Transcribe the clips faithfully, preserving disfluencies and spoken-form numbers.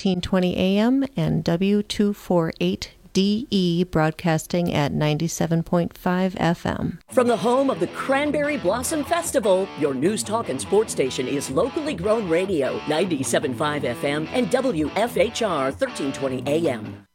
thirteen twenty A M and W two forty-eight D E broadcasting at ninety-seven point five F M. From the home of the Cranberry Blossom Festival, your news, talk, and sports station is locally grown radio, ninety-seven point five F M and W F H R thirteen twenty A M.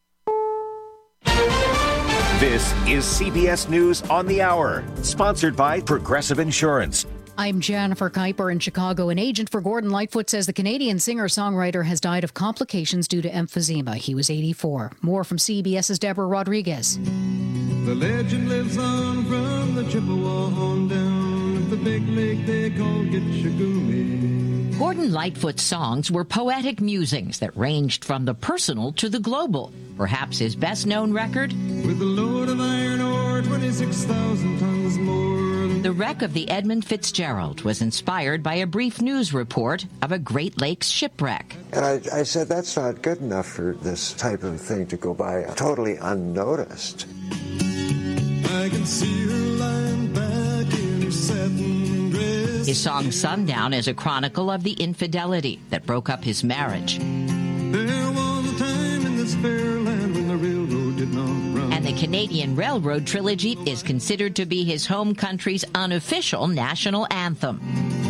This is C B S News on the Hour, sponsored by Progressive Insurance. I'm Jennifer Kuiper in Chicago. An agent for Gordon Lightfoot says the Canadian singer-songwriter has died of complications due to emphysema. He was eighty-four. More from CBS's Deborah Rodriguez. The legend lives on from the Chippewa on down the big lake they call Gitchagumi. Gordon Lightfoot's songs were poetic musings that ranged from the personal to the global. Perhaps his best-known record, With a load of iron ore, twenty-six thousand tons more. The Wreck of the Edmund Fitzgerald, was inspired by a brief news report of a Great Lakes shipwreck. And I, I said, that's not good enough for this type of thing to go by totally unnoticed. I can see her lying back in her satin dress. His song Sundown is a chronicle of the infidelity that broke up his marriage. There was a time in this fair land when the railroad did not run. And the Canadian Railroad Trilogy is considered to be his home country's unofficial national anthem.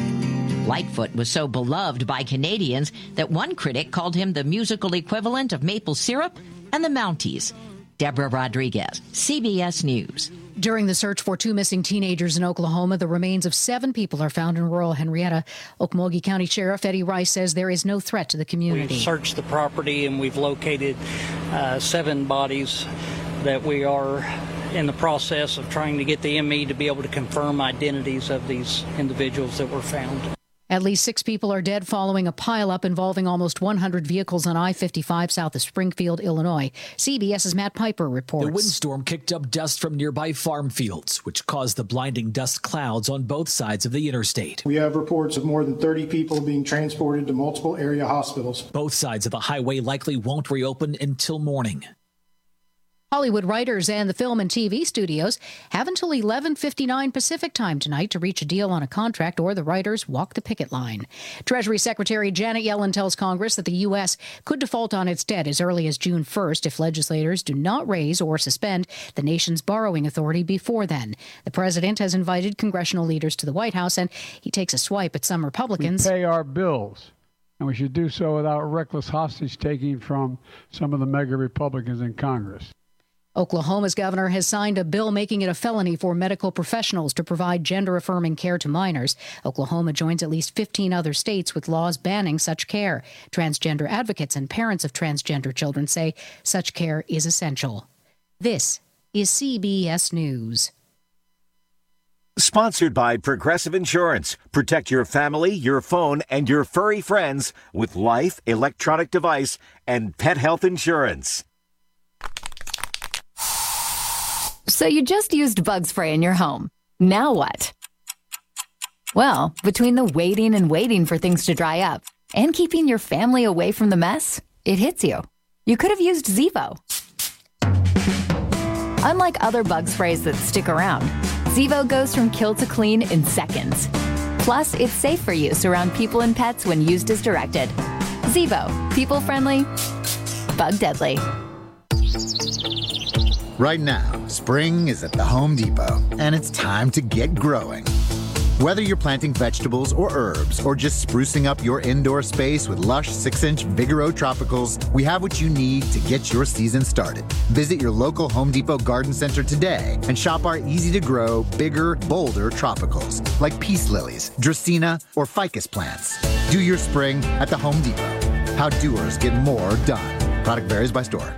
Lightfoot was so beloved by Canadians that one critic called him the musical equivalent of maple syrup and the Mounties. Deborah Rodriguez, C B S News. During the search for two missing teenagers in Oklahoma, the remains of seven people are found in rural Henrietta. Okmulgee County Sheriff Eddie Rice says there is no threat to the community. We've searched the property and we've located uh, seven bodies that we are in the process of trying to get the M E to be able to confirm identities of these individuals that were found. At least six people are dead following a pileup involving almost one hundred vehicles on I fifty-five south of Springfield, Illinois. CBS's Matt Piper reports. The windstorm kicked up dust from nearby farm fields, which caused the blinding dust clouds on both sides of the interstate. We have reports of more than thirty people being transported to multiple area hospitals. Both sides of the highway likely won't reopen until morning. Hollywood writers and the film and T V studios have until eleven fifty-nine Pacific time tonight to reach a deal on a contract, or the writers walk the picket line. Treasury Secretary Janet Yellen tells Congress that the U S could default on its debt as early as June first if legislators do not raise or suspend the nation's borrowing authority before then. The president has invited congressional leaders to the White House, and he takes a swipe at some Republicans. We pay our bills, and we should do so without reckless hostage-taking from some of the mega Republicans in Congress. Oklahoma's governor has signed a bill making it a felony for medical professionals to provide gender-affirming care to minors. Oklahoma joins at least fifteen other states with laws banning such care. Transgender advocates and parents of transgender children say such care is essential. This is C B S News. Sponsored by Progressive Insurance. Protect your family, your phone, and your furry friends with life, electronic device, and pet health insurance. So you just used bug spray in your home. Now what? Well, between the waiting and waiting for things to dry up and keeping your family away from the mess, it hits you. You could have used Zevo. Unlike other bug sprays that stick around, Zevo goes from kill to clean in seconds. Plus, it's safe for use around people and pets when used as directed. Zevo, people-friendly, bug-deadly. Right now, spring is at the Home Depot, and it's time to get growing. Whether you're planting vegetables or herbs, or just sprucing up your indoor space with lush six-inch Vigoro Tropicals, we have what you need to get your season started. Visit your local Home Depot garden center today and shop our easy-to-grow, bigger, bolder tropicals, like peace lilies, dracaena, or ficus plants. Do your spring at the Home Depot. How doers get more done. Product varies by store.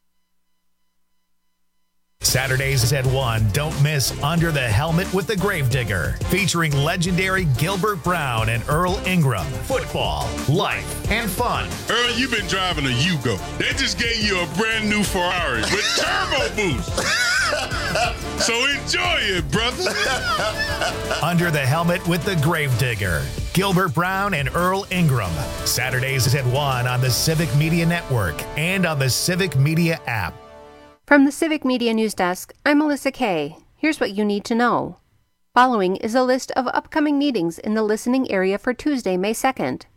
Saturdays at one, don't miss Under the Helmet with the Gravedigger, featuring legendary Gilbert Brown and Earl Ingram. Football, life, and fun. Earl, you've been driving a Yugo. They just gave you a brand new Ferrari with turbo boost. So enjoy it, brother. Under the Helmet with the Gravedigger, Gilbert Brown and Earl Ingram. Saturdays at one on the Civic Media Network and on the Civic Media app. From the Civic Media News Desk, I'm Melissa Kay. Here's what you need to know. Following is a list of upcoming meetings in the listening area for Tuesday, May second.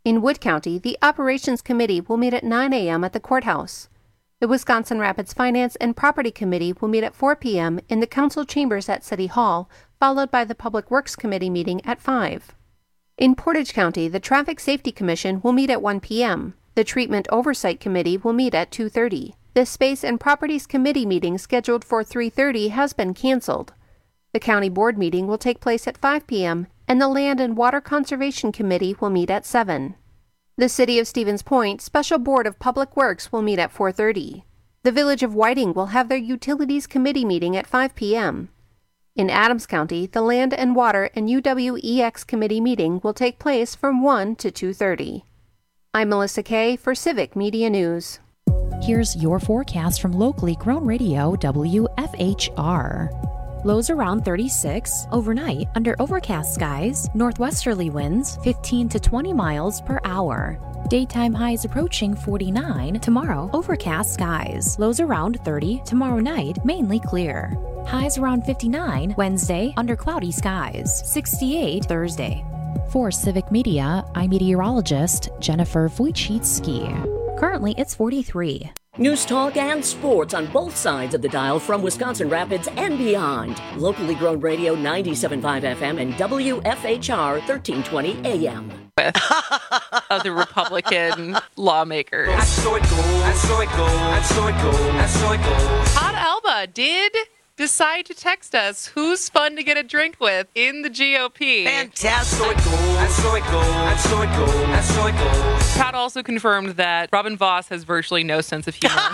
In Wood County, the Operations Committee will meet at nine a.m. at the courthouse. The Wisconsin Rapids Finance and Property Committee will meet at four p.m. in the council chambers at City Hall, followed by the Public Works Committee meeting at five. In Portage County, the Traffic Safety Commission will meet at one p.m. The Treatment Oversight Committee will meet at two thirty. The Space and Properties Committee meeting scheduled for three thirty has been canceled. The County Board meeting will take place at five p.m., and the Land and Water Conservation Committee will meet at seven. The City of Stevens Point Special Board of Public Works will meet at four thirty. The Village of Whiting will have their Utilities Committee meeting at five p.m. In Adams County, the Land and Water and U W E X Committee meeting will take place from one to two thirty. I'm Melissa Kay for Civic Media News. Here's your forecast from locally grown radio W F H R. Lows around thirty-six, overnight under overcast skies, northwesterly winds fifteen to twenty miles per hour. Daytime highs approaching forty-nine, tomorrow overcast skies, lows around thirty, tomorrow night mainly clear. Highs around fifty-nine, Wednesday under cloudy skies, sixty-eight Thursday. For Civic Media, I'm meteorologist Jennifer Wojcicki. Currently it's forty-three. News talk and sports on both sides of the dial from Wisconsin Rapids and beyond. Locally grown radio ninety-seven point five F M and W F H R thirteen twenty A M. Of the Republican lawmakers. And so it goes, and so it goes, and so it goes, and so it goes. Todd Alba did decide to text us who's fun to get a drink with in the G O P. Fantastic. So it goes, and so it goes, and so it goes, and so it goes. Todd also confirmed that Robin Voss has virtually no sense of humor.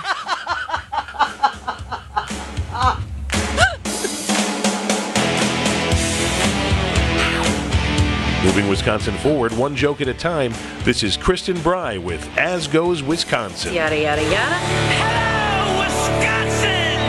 Moving Wisconsin forward, one joke at a time. This is Kristen Bry with As Goes Wisconsin. Yada, yada, yada. Hello, Wisconsin!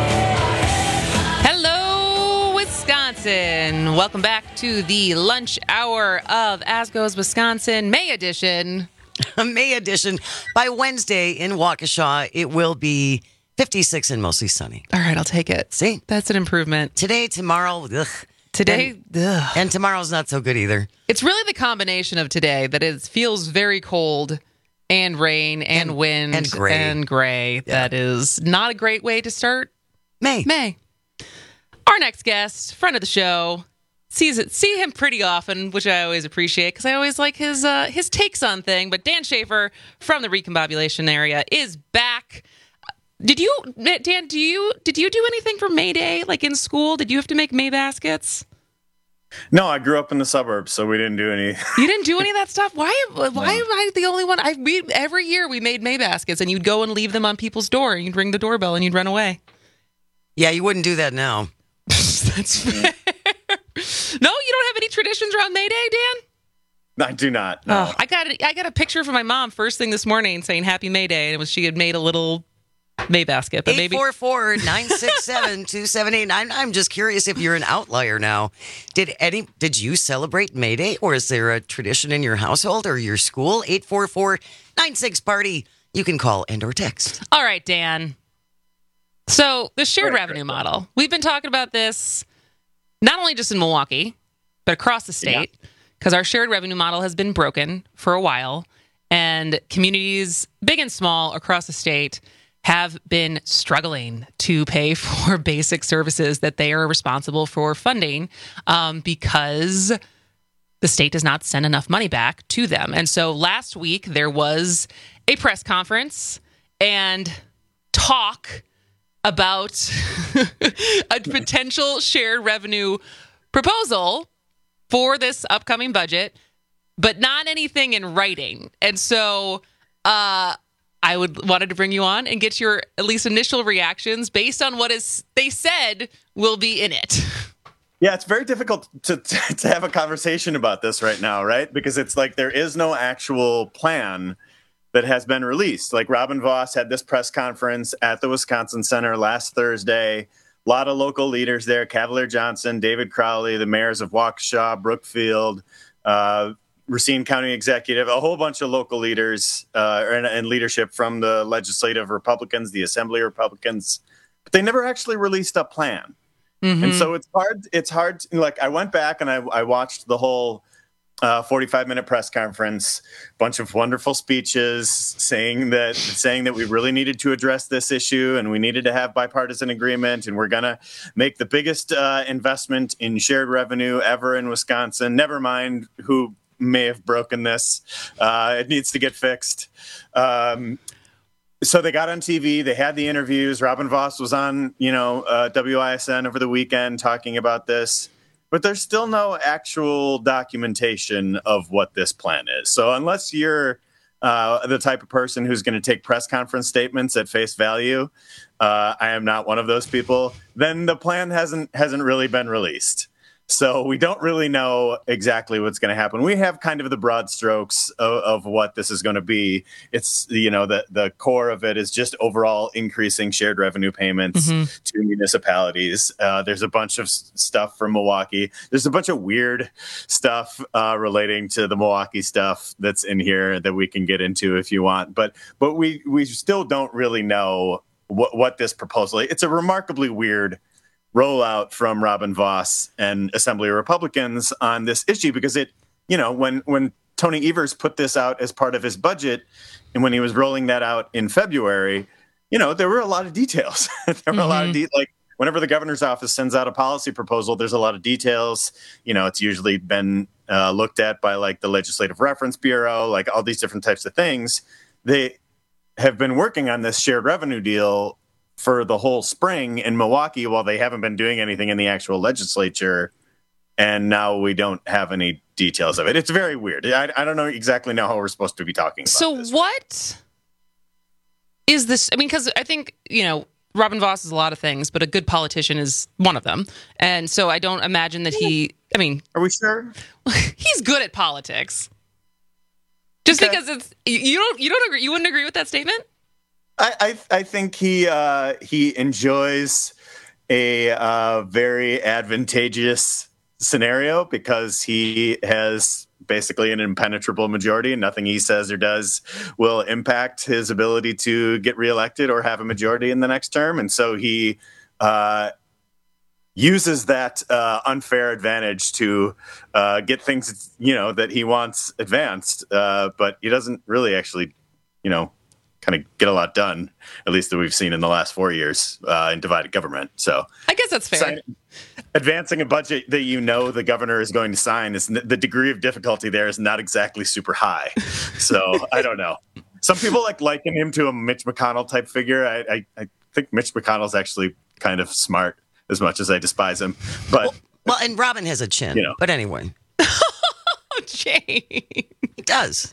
Hello, Wisconsin. Welcome back to the lunch hour of As Goes Wisconsin, May edition. May edition. By Wednesday in Waukesha, it will be fifty-six and mostly sunny. All right, I'll take it. See? That's an improvement. Today, tomorrow, ugh. Today, and, ugh. and tomorrow's not so good either. It's really the combination of today that it feels very cold and rain and, and wind and gray. And gray. Yeah. That is not a great way to start May. May. Our next guest, friend of the show, sees it, see him pretty often, which I always appreciate because I always like his uh, his takes on things. But Dan Schaefer from the Recombobulation area is back. Did you, Dan, do you, did you do anything for May Day, like in school? Did you have to make May baskets? No, I grew up in the suburbs, so we didn't do any. You didn't do any of that stuff? Why Why no. am I the only one? I we Every year we made May baskets, and you'd go and leave them on people's door, and you'd ring the doorbell, and you'd run away. Yeah, you wouldn't do that now. That's fair. No, you don't have any traditions around May Day, Dan? I do not, no. Oh, I got a, I got a picture from my mom first thing this morning saying Happy May Day, and it was she had made a little May basket. But eight four four, nine six seven, two seven eight. I'm, I'm just curious if you're an outlier now. Did any? Did you celebrate May Day, or is there a tradition in your household or your school? eight four four, nine six party. You can call and or text. All right, Dan. So the shared revenue model. We've been talking about this not only just in Milwaukee, but across the state, because our shared revenue model has been broken for a while, and communities, big and small, across the state have been struggling to pay for basic services that they are responsible for funding um, because the state does not send enough money back to them. And so last week there was a press conference and talk about a potential shared revenue proposal for this upcoming budget, but not anything in writing. And so uh I would wanted to bring you on and get your at least initial reactions based on what is they said will be in it. Yeah, it's very difficult to, to to have a conversation about this right now, right? Because it's like there is no actual plan that has been released. Like Robin Voss had this press conference at the Wisconsin Center last Thursday. A lot of local leaders there: Cavalier Johnson, David Crowley, the mayors of Waukesha, Brookfield, uh, Racine County Executive, a whole bunch of local leaders uh, and, and leadership from the legislative Republicans, the Assembly Republicans, but they never actually released a plan. Mm-hmm. And so it's hard. It's hard. To, like I went back and I, I watched the whole uh, forty-five minute press conference, bunch of wonderful speeches saying that saying that we really needed to address this issue and we needed to have bipartisan agreement, and we're going to make the biggest uh, investment in shared revenue ever in Wisconsin. Never mind who may have broken this. Uh, it needs to get fixed. Um, so they got on T V. They had the interviews. Robin Vos was on, you know, uh, W I S N over the weekend talking about this. But there's still no actual documentation of what this plan is. So unless you're uh, the type of person who's going to take press conference statements at face value, uh, I am not one of those people, then the plan hasn't hasn't really been released. So we don't really know exactly what's going to happen. We have kind of the broad strokes of, of what this is going to be. It's, you know, the, the core of it is just overall increasing shared revenue payments mm-hmm. to municipalities. Uh, there's a bunch of stuff from Milwaukee. There's a bunch of weird stuff uh, relating to the Milwaukee stuff that's in here that we can get into if you want. But but we, we still don't really know what, what this proposal is. It's a remarkably weird rollout from Robin Vos and Assembly Republicans on this issue, because it, you know, when when Tony Evers put this out as part of his budget and when he was rolling that out in February, you know, there were a lot of details. there were mm-hmm. a lot of de- like whenever the governor's office sends out a policy proposal, there's a lot of details. You know, it's usually been uh, looked at by like the Legislative Reference Bureau, like all these different types of things. They have been working on this shared revenue deal for the whole spring in Milwaukee while they haven't been doing anything in the actual legislature. And now we don't have any details of it. It's very weird. I, I don't know exactly know how we're supposed to be talking about so this. So what is this? I mean, because I think, you know, Robin Vos is a lot of things, but a good politician is one of them. And so I don't imagine that he, I mean. Are we sure? He's good at politics. Just okay. because it's, you don't, you don't agree, you wouldn't agree with that statement? I, I I think he uh, he enjoys a uh, very advantageous scenario because he has basically an impenetrable majority, and nothing he says or does will impact his ability to get reelected or have a majority in the next term. And so he uh, uses that uh, unfair advantage to uh, get things, you know, that he wants advanced, uh, but he doesn't really actually, you know, kind of get a lot done, at least that we've seen in the last four years uh, in divided government. So I guess that's fair. Signing, advancing a budget that you know the governor is going to sign, is the degree of difficulty there is not exactly super high. So I don't know. Some people like liken him to a Mitch McConnell type figure. I, I, I think Mitch McConnell's actually kind of smart, as much as I despise him. But well, well and Robin has a chin. You know. But anyway, Jane, he does.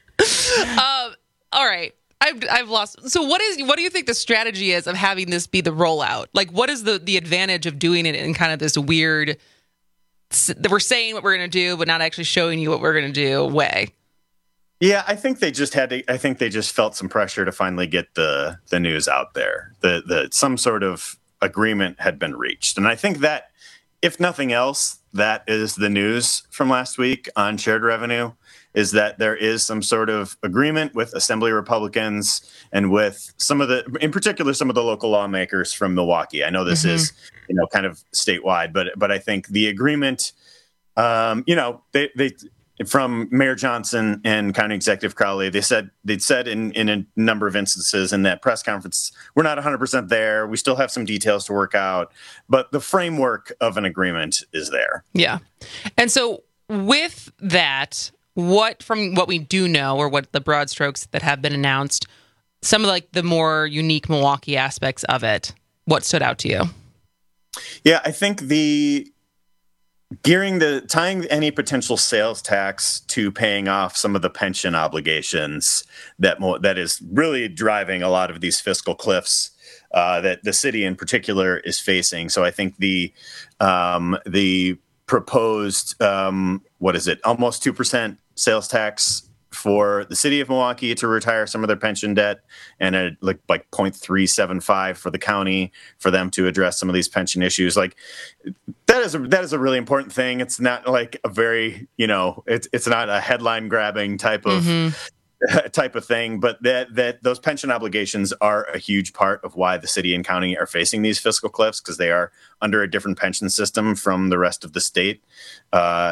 Um. All right. I've I've lost. So what is what do you think the strategy is of having this be the rollout? Like, what is the the advantage of doing it in kind of this weird that we're saying what we're going to do, but not actually showing you what we're going to do way? Yeah, I think they just had to. I think they just felt some pressure to finally get the the news out there. The the some sort of agreement had been reached, and I think that, if nothing else, that is the news from last week on shared revenue. Is that there is some sort of agreement with Assembly Republicans and with some of the, in particular, some of the local lawmakers from Milwaukee. I know this mm-hmm. is, you know, kind of statewide, but but I think the agreement, um, you know, they they from Mayor Johnson and County Executive Crowley, they said they'd said in in a number of instances in that press conference, we're not one hundred percent there. We still have some details to work out, but the framework of an agreement is there. Yeah, and so with that. What, from what we do know, or what the broad strokes that have been announced, some of like the more unique Milwaukee aspects of it, what stood out to you? Yeah, I think the gearing the tying any potential sales tax to paying off some of the pension obligations that that is really driving a lot of these fiscal cliffs uh, that the city in particular is facing. So I think the um, the proposed um, what is it, almost two percent sales tax for the city of Milwaukee to retire some of their pension debt, and a, like like zero point three seven five for the county for them to address some of these pension issues. Like that is a, that is a really important thing. It's not like a very, you know, it's it's not a headline grabbing type of mm-hmm. type of thing, but that that those pension obligations are a huge part of why the city and county are facing these fiscal cliffs, because they are under a different pension system from the rest of the state. Uh,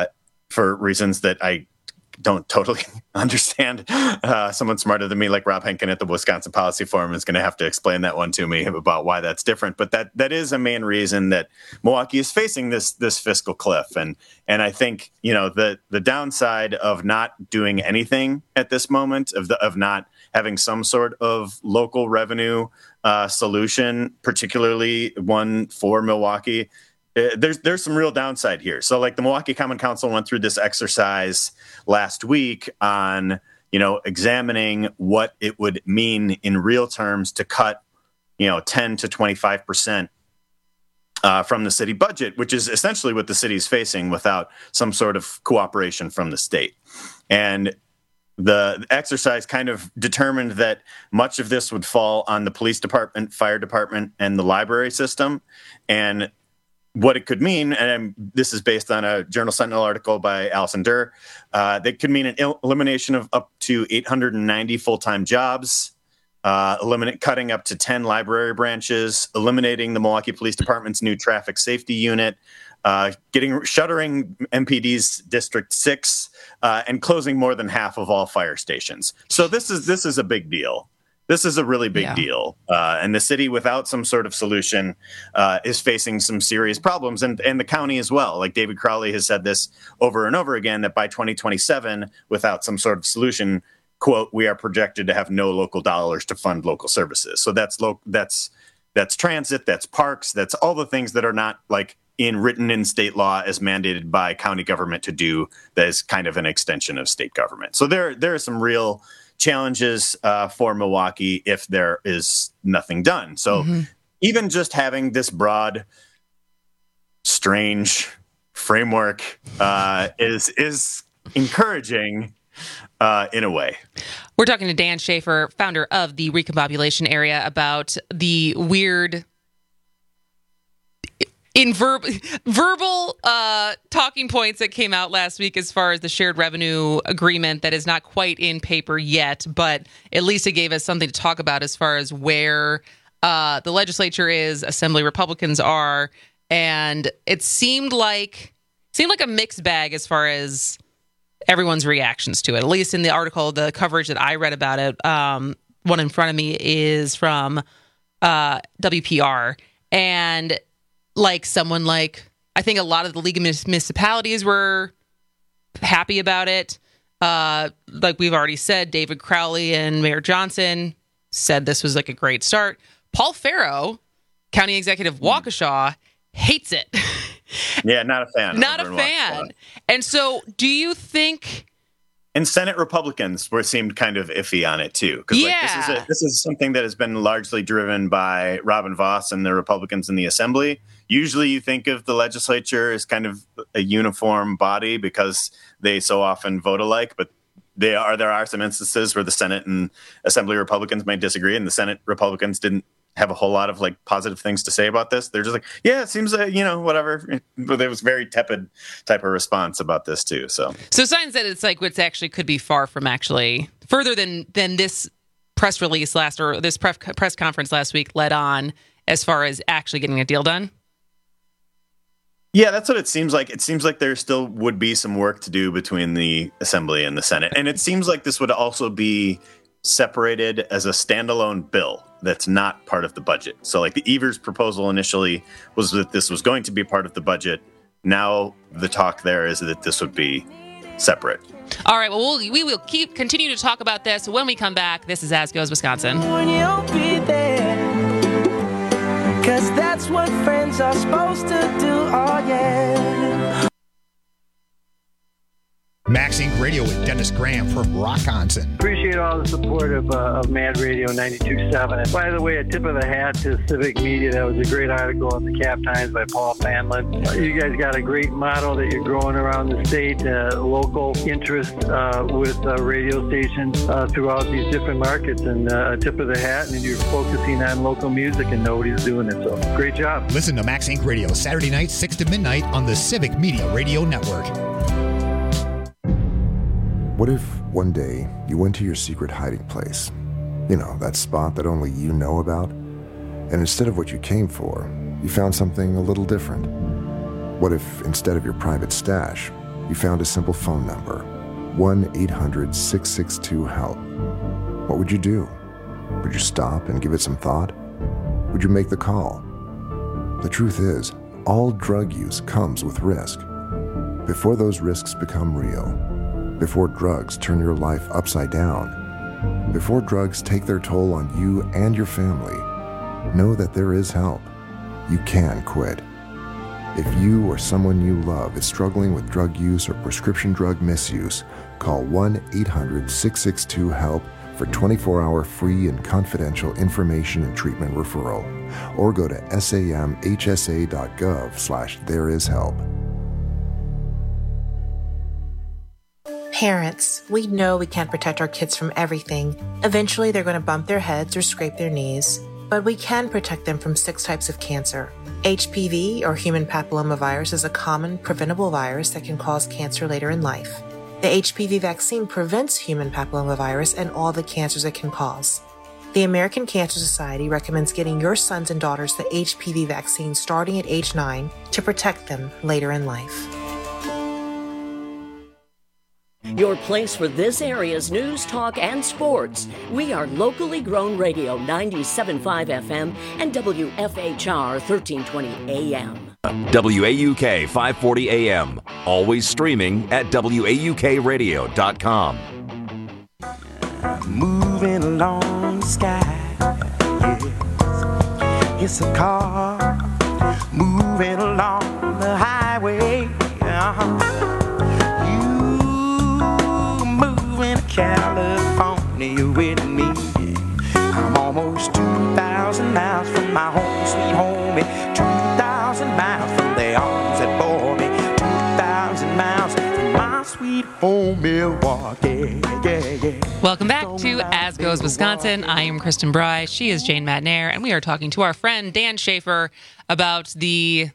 for reasons that I don't totally understand. Uh, someone smarter than me, like Rob Henkin at the Wisconsin Policy Forum, is going to have to explain that one to me about why that's different. But that that is a main reason that Milwaukee is facing this this fiscal cliff. And and I think, you know, the the downside of not doing anything at this moment, of the, of not having some sort of local revenue uh, solution, particularly one for Milwaukee, There's there's some real downside here. So like the Milwaukee Common Council went through this exercise last week on, you know, examining what it would mean in real terms to cut, you know, ten to twenty-five percent uh, from the city budget, which is essentially what the city is facing without some sort of cooperation from the state. And the exercise kind of determined that much of this would fall on the police department, fire department, and the library system. And what it could mean, and I'm, this is based on a Journal Sentinel article by Allison Durr, uh, that could mean an el- elimination of up to eight hundred ninety full-time jobs, uh, eliminate cutting up to ten library branches, eliminating the Milwaukee Police Department's new traffic safety unit, uh, getting shuttering M P D's District Six, uh, and closing more than half of all fire stations. So this is this is a big deal. This is a really big yeah. deal. Uh, and the city, without some sort of solution, uh, is facing some serious problems. And, and the county as well. Like David Crowley has said this over and over again, that by twenty twenty-seven, without some sort of solution, quote, we are projected to have no local dollars to fund local services. So that's lo- that's that's transit, that's parks, that's all the things that are not like in written in state law as mandated by county government to do, that is kind of an extension of state government. So there there are some real challenges uh, for Milwaukee if there is nothing done. So mm-hmm. even just having this broad, strange framework uh, is is encouraging uh, in a way. We're talking to Dan Schaefer, founder of the Recombobulation Area, about the weird in verb, verbal uh, talking points that came out last week as far as the shared revenue agreement that is not quite in paper yet, but at least it gave us something to talk about as far as where uh, the legislature is, Assembly Republicans are, and it seemed like seemed like a mixed bag as far as everyone's reactions to it. At least in the article, the coverage that I read about it, um, one in front of me is from uh, W P R, and like someone like, I think a lot of the League of Municipalities were happy about it. Uh, like we've already said, David Crowley and Mayor Johnson said this was like a great start. Paul Farrow, County Executive Waukesha, hates it. Yeah, not a fan. Not a fan. Waukesha. And so do you think... And Senate Republicans were seemed kind of iffy on it too, because yeah. like, this is a, this is something that has been largely driven by Robin Vos and the Republicans in the Assembly. Usually, you think of the legislature as kind of a uniform body because they so often vote alike, but they are there are some instances where the Senate and Assembly Republicans might disagree, and the Senate Republicans didn't have a whole lot of like positive things to say about this. They're just like, yeah, it seems like, you know, whatever. But there was very tepid type of response about this too. So, so signs that it's like what's actually could be far from actually further than than this press release last or this press press conference last week led on as far as actually getting a deal done. Yeah, that's what it seems like. It seems like there still would be some work to do between the Assembly and the Senate. And it seems like this would also be separated as a standalone bill that's not part of the budget. So like the Evers proposal initially was that this was going to be part of the budget. Now the talk there is that this would be separate. All right, well, we'll we will keep continue to talk about this when we come back. This is As Goes Wisconsin. You'll be there, 'cause that's what friends are supposed to do. Oh yeah. Max Inc Radio with Dennis Graham from Rockonson. Appreciate all the support of, uh, of Mad Radio ninety-two point seven. And by the way, a tip of the hat to Civic Media. That was a great article in the Cap Times by Paul Fanlin. You guys got a great model that you're growing around the state, uh, local interest uh, with uh, radio stations uh, throughout these different markets. And uh, a tip of the hat, and you're focusing on local music, and nobody's doing it. So great job. Listen to Max Inc Radio Saturday nights, six to midnight on the Civic Media Radio Network. What if one day you went to your secret hiding place? You know, that spot that only you know about? And instead of what you came for, you found something a little different? What if instead of your private stash, you found a simple phone number, one eight hundred six six two HELP. What would you do? Would you stop and give it some thought? Would you make the call? The truth is, all drug use comes with risk. Before those risks become real, before drugs turn your life upside down, before drugs take their toll on you and your family, know that there is help. You can quit. If you or someone you love is struggling with drug use or prescription drug misuse, call one eight hundred six six two HELP for twenty-four hour free and confidential information and treatment referral, or go to samhsa.gov slash there is help. Parents, we know we can't protect our kids from everything. Eventually, they're going to bump their heads or scrape their knees. But we can protect them from six types of cancer. H P V, or human papillomavirus, is a common preventable virus that can cause cancer later in life. The H P V vaccine prevents human papillomavirus and all the cancers it can cause. The American Cancer Society recommends getting your sons and daughters the H P V vaccine starting at age nine to protect them later in life. Your place for this area's news, talk, and sports. We are locally grown radio ninety-seven point five F M and W F H R thirteen twenty A M. W A U K five forty A M. Always streaming at W A U K radio dot com. Moving along the sky, yes. It's a car moving along the highway. Uh-huh. California with me. I'm almost two thousand miles from my home, sweet home, two thousand miles from the arms that bore me, two thousand miles from my sweet home, Milwaukee. Yeah, yeah. Welcome back to As Goes Wisconsin. I am Kristen Bry. She is Jane Madnair, and we are talking to our friend Dan Schaefer about the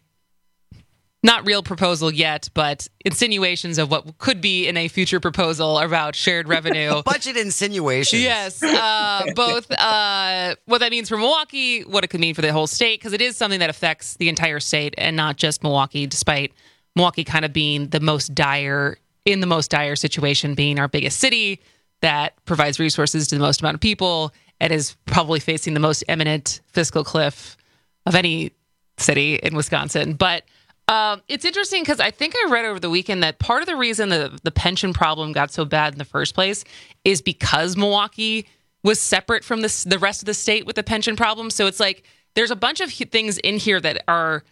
not real proposal yet, but insinuations of what could be in a future proposal about shared revenue. Budget insinuations. Yes. Uh, both uh, what that means for Milwaukee, what it could mean for the whole state, because it is something that affects the entire state and not just Milwaukee, despite Milwaukee kind of being the most dire, in the most dire situation, being our biggest city that provides resources to the most amount of people and is probably facing the most imminent fiscal cliff of any city in Wisconsin. But Um, it's interesting because I think I read over the weekend that part of the reason the, the pension problem got so bad in the first place is because Milwaukee was separate from this, the rest of the state with the pension problem. So it's like there's a bunch of things in here that are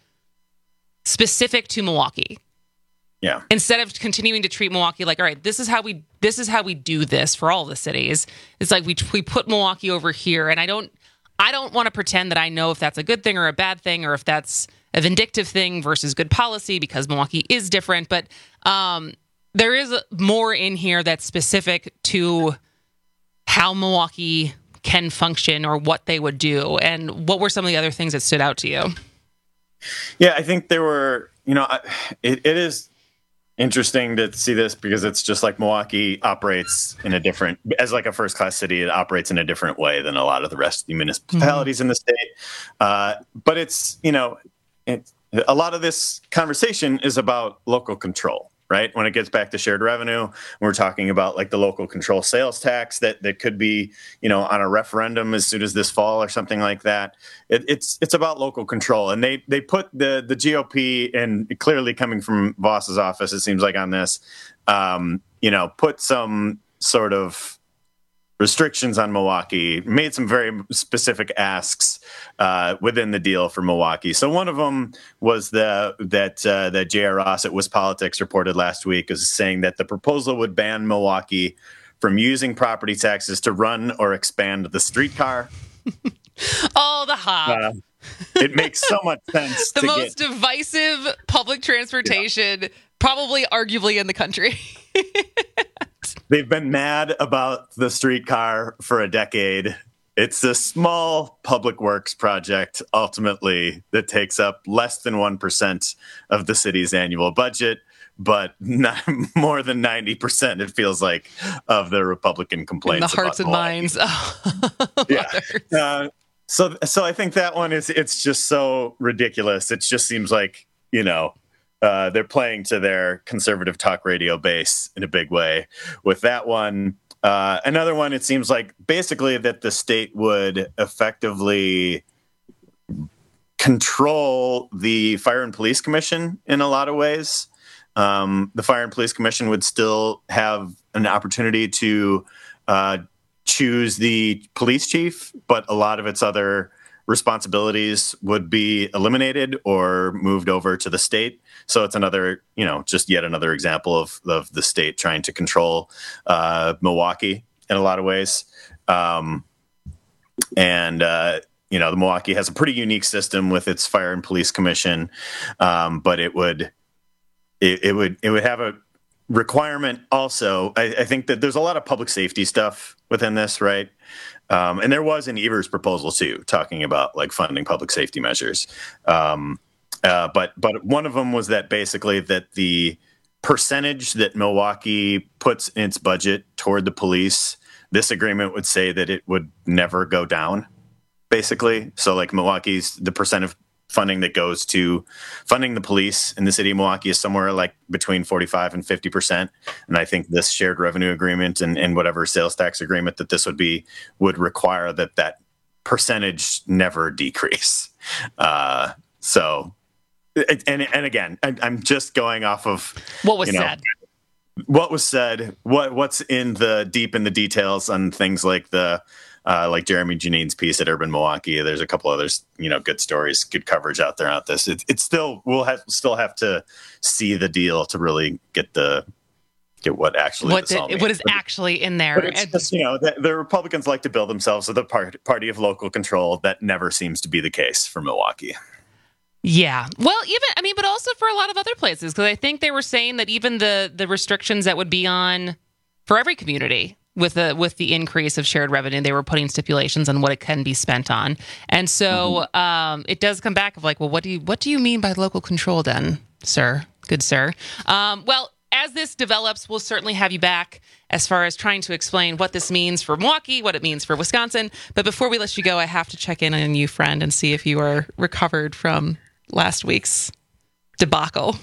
specific to Milwaukee. Yeah. Instead of continuing to treat Milwaukee like, all right, this is how we this is how we do this for all the cities. It's like we we put Milwaukee over here, and I don't I don't want to pretend that I know if that's a good thing or a bad thing, or if that's a vindictive thing versus good policy, because Milwaukee is different. But um, there is more in here that's specific to how Milwaukee can function or what they would do. And what were some of the other things that stood out to you? Yeah, I think there were, you know, it, it is interesting to see this because it's just like Milwaukee operates in a different, as like a first class city, it operates in a different way than a lot of the rest of the municipalities mm-hmm. in the state. Uh, but it's, you know, It, a lot of this conversation is about local control, right? When it gets back to shared revenue, we're talking about like the local control sales tax that, that could be, you know, on a referendum as soon as this fall or something like that. It, it's it's about local control, and they they put the the G O P, and clearly coming from Voss's office, it seems like on this, um, you know, put some sort of restrictions on Milwaukee, made some very specific asks uh, within the deal for Milwaukee. So one of them was the that uh, that J R Ross at WisPolitics reported last week, is saying that the proposal would ban Milwaukee from using property taxes to run or expand the streetcar. Oh, the hop. Uh, it makes so much sense. The to most get, divisive public transportation, yeah. probably arguably in the country. They've been mad about the streetcar for a decade. It's a small public works project, ultimately, that takes up less than one percent of the city's annual budget, but not more than ninety percent, it feels like, of the Republican complaints. In the hearts and minds. Yeah. Uh, so, so I think that one is, it's just so ridiculous. It just seems like, you know, uh, they're playing to their conservative talk radio base in a big way with that one. Uh, another one, it seems like basically that the state would effectively control the Fire and Police Commission in a lot of ways. Um, the Fire and Police Commission would still have an opportunity to uh, choose the police chief, but a lot of its other responsibilities would be eliminated or moved over to the state. So it's another, you know, just yet another example of, of the state trying to control uh, Milwaukee in a lot of ways. Um, and, uh, you know, the Milwaukee has a pretty unique system with its Fire and Police Commission, um, but it would, it, it would, it would have a requirement also. I, I think that there's a lot of public safety stuff within this, right? Um, and there was an Evers proposal too, talking about like funding public safety measures. Um, uh, but but one of them was that basically that the percentage that Milwaukee puts in its budget toward the police, this agreement would say that it would never go down, basically. So like Milwaukee's, the percent of funding that goes to funding the police in the city of Milwaukee is somewhere like between forty-five and fifty percent. And I think this shared revenue agreement and, and whatever sales tax agreement that this would be would require that that percentage never decrease. Uh, so, and, and again, I, I'm just going off of what was you know, said. What was said, what what's in the deep in the details on things like the Uh, like Jeremy Janine's piece at Urban Milwaukee. There's a couple others, you know, good stories, good coverage out there on this. It, it's still, we'll have still have to see the deal to really get the, get what actually what, this all the, means. what is But- actually in there. But it's just, you know, the, the Republicans like to build themselves as the part, party of local control. That never seems to be the case for Milwaukee. Yeah. Well, even, I mean, but also for a lot of other places, because I think they were saying that even the, the restrictions that would be on for every community with the with the increase of shared revenue, they were putting stipulations on what it can be spent on. And so mm-hmm. um, it does come back of like, well, what do you what do you mean by local control then, sir? Good sir. Um, well, as this develops, we'll certainly have you back as far as trying to explain what this means for Milwaukee, what it means for Wisconsin. But before we let you go, I have to check in on you, friend, and see if you are recovered from last week's debacle.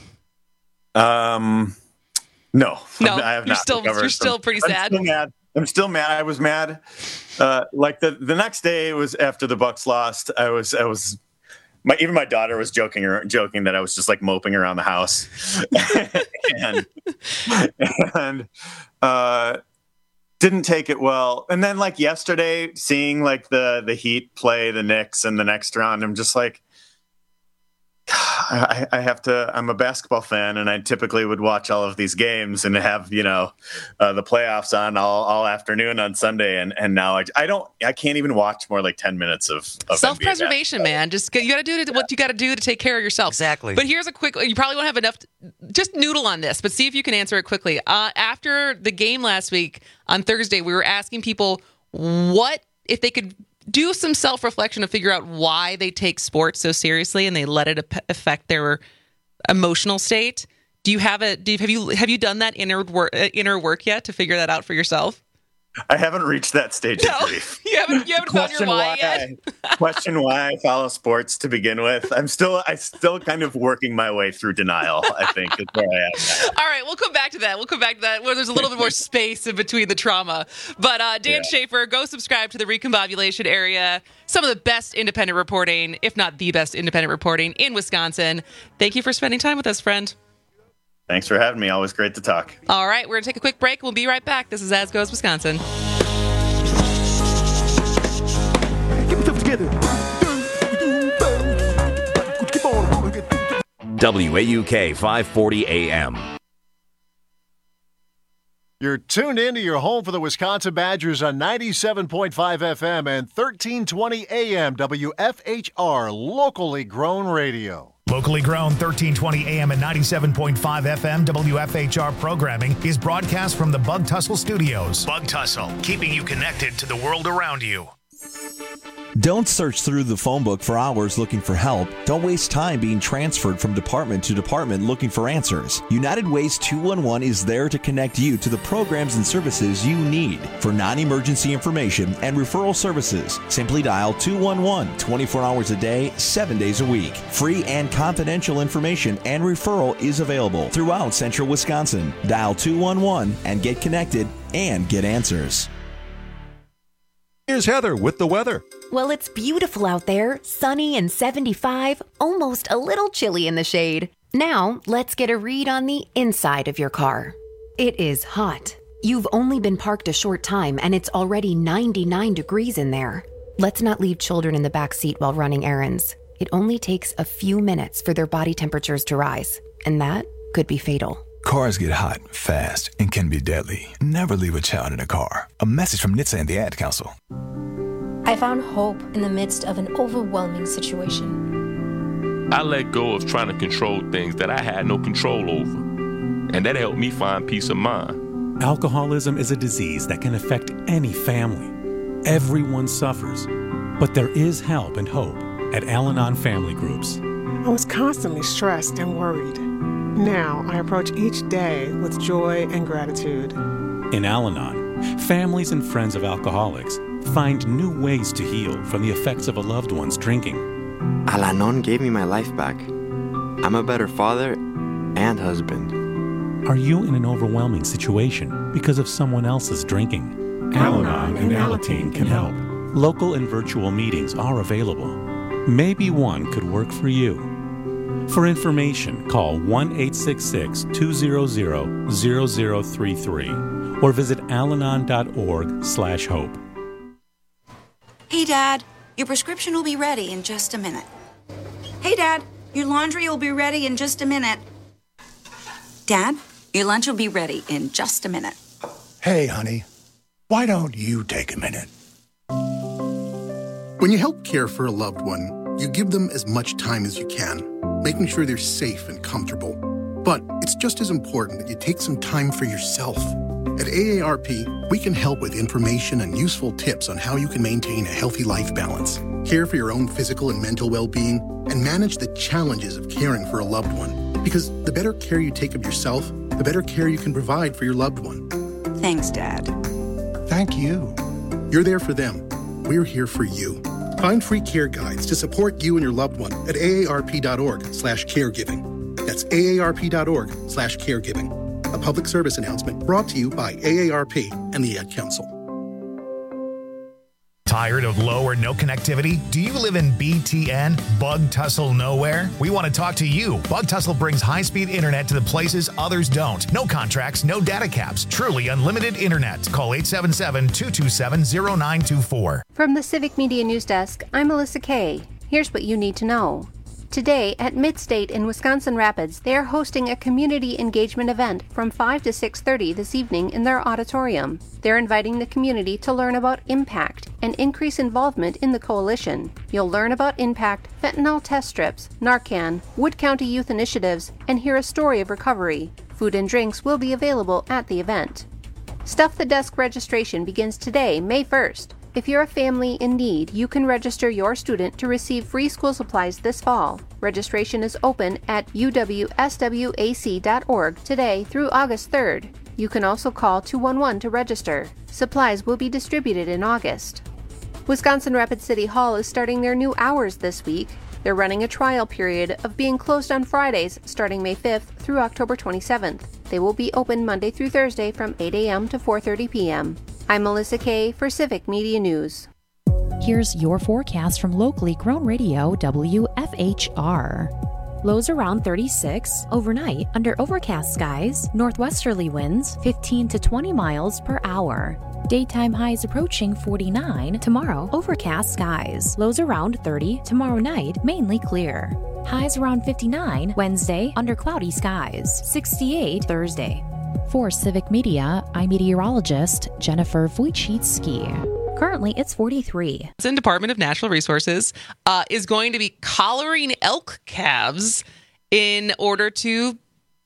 Um, no, no, I have you're not still recovered you're still from- pretty I'm sad. Still mad. I'm still mad. I was mad. Uh, like the, the next day was after the Bucks lost. I was I was my even my daughter was joking or joking that I was just like moping around the house, and and uh, didn't take it well. And then like yesterday, seeing like the the Heat play the Knicks in the next round, I'm just like, I, I have to, I'm a basketball fan, and I typically would watch all of these games and have, you know, uh, the playoffs on all, all afternoon on Sunday. And, and now I, I don't, I can't even watch more like ten minutes of, of self-preservation, man. Just you got to do what you got to do to take care of yourself. Exactly. But here's a quick, you probably won't have enough, to, just noodle on this, but see if you can answer it quickly. Uh, after the game last week on Thursday, we were asking people what, if they could do some self-reflection to figure out why they take sports so seriously and they let it ap- affect their emotional state. Do you have a? Do you, have you have you done that inner work, uh, inner work yet to figure that out for yourself? I haven't reached that stage no, of grief. You haven't. You haven't found your why, why yet. I, question why I follow sports to begin with. I'm still, I still kind of working my way through denial. I think is where I am now. All right, we'll come back to that. We'll come back to that where there's a little bit more space in between the trauma. But uh, Dan Yeah. Schaefer, go subscribe to the Recombobulation Area. Some of the best independent reporting, if not the best independent reporting in Wisconsin. Thank you for spending time with us, friend. Thanks for having me. Always great to talk. All right, we're going to take a quick break. We'll be right back. This is As Goes Wisconsin. W A U K five forty A M. You're tuned in to your home for the Wisconsin Badgers on ninety-seven point five F M and thirteen twenty A M W F H R, locally grown radio. Locally grown thirteen twenty A M and ninety-seven point five F M W F H R programming is broadcast from the Bug Tussle Studios. Bug Tussle, keeping you connected to the world around you. Don't search through the phone book for hours looking for help. Don't waste time being transferred from department to department looking for answers. United Ways two one one is there to connect you to the programs and services you need. For non-emergency information and referral services, simply dial two one one twenty-four hours a day, seven days a week. Free and confidential information and referral is available throughout central Wisconsin. Dial two one one and get connected and get answers. Here's Heather with the weather. Well, it's beautiful out there, sunny and seventy-five, almost a little chilly in the shade. Now, let's get a read on the inside of your car. It is hot. You've only been parked a short time and it's already ninety-nine degrees in there. Let's not leave children in the back seat while running errands. It only takes a few minutes for their body temperatures to rise, and that could be fatal. Cars get hot, fast, and can be deadly. Never leave a child in a car. A message from N H T S A and the Ad Council. I found hope in the midst of an overwhelming situation. I let go of trying to control things that I had no control over, and that helped me find peace of mind. Alcoholism is a disease that can affect any family. Everyone suffers, but there is help and hope at Al-Anon Family Groups. I was constantly stressed and worried. Now I approach each day with joy and gratitude. In Al-Anon, families and friends of alcoholics find new ways to heal from the effects of a loved one's drinking. Al-Anon gave me my life back. I'm a better father and husband. Are you in an overwhelming situation because of someone else's drinking? Al-Anon and Alateen can help. Local and virtual meetings are available. Maybe one could work for you. For information, call one eight six six, two zero zero, zero zero three three or visit alanon dot org slash hope. Hey, Dad, your prescription will be ready in just a minute. Hey, Dad, your laundry will be ready in just a minute. Dad, your lunch will be ready in just a minute. Hey, honey, why don't you take a minute? When you help care for a loved one, you give them as much time as you can, making sure they're safe and comfortable. But it's just as important that you take some time for yourself. At A A R P, we can help with information and useful tips on how you can maintain a healthy life balance, care for your own physical and mental well-being, and manage the challenges of caring for a loved one. Because the better care you take of yourself, the better care you can provide for your loved one. Thanks, Dad. Thank you. You're there for them. We're here for you. Find free care guides to support you and your loved one at A A R P dot org slash caregiving. That's A A R P dot org slash caregiving. A public service announcement brought to you by A A R P and the Ad Council. Tired of low or no connectivity? Do you live in B T N? Bug Tussle Nowhere? We want to talk to you. Bug Tussle brings high-speed internet to the places others don't. No contracts, no data caps. Truly unlimited internet. Call eight seven seven, two two seven, zero nine two four. From the Civic Media News Desk, I'm Melissa Kay. Here's what you need to know. Today, at Midstate in Wisconsin Rapids, they are hosting a community engagement event from five to six thirty this evening in their auditorium. They're inviting the community to learn about IMPACT and increase involvement in the coalition. You'll learn about IMPACT, fentanyl test strips, Narcan, Wood County Youth Initiatives, and hear a story of recovery. Food and drinks will be available at the event. Stuff the Desk registration begins today, May first. If you're a family in need, you can register your student to receive free school supplies this fall. Registration is open at U W S W A C dot org today through August third. You can also call two one one to register. Supplies will be distributed in August. Wisconsin Rapids City Hall is starting their new hours this week. They're running a trial period of being closed on Fridays starting May fifth through October twenty-seventh. They will be open Monday through Thursday from eight a.m. to four thirty p.m. I'm Melissa Kay for Civic Media News. Here's your forecast from locally grown radio W F H R. Lows around thirty-six, overnight under overcast skies, northwesterly winds fifteen to twenty miles per hour. Daytime highs approaching forty-nine, tomorrow overcast skies, lows around thirty, tomorrow night mainly clear. Highs around fifty-nine, Wednesday under cloudy skies, sixty-eight Thursday. For Civic Media, I'm meteorologist Jennifer Wojcicki. Currently, it's forty-three. The Department of Natural Resources uh, is going to be collaring elk calves in order to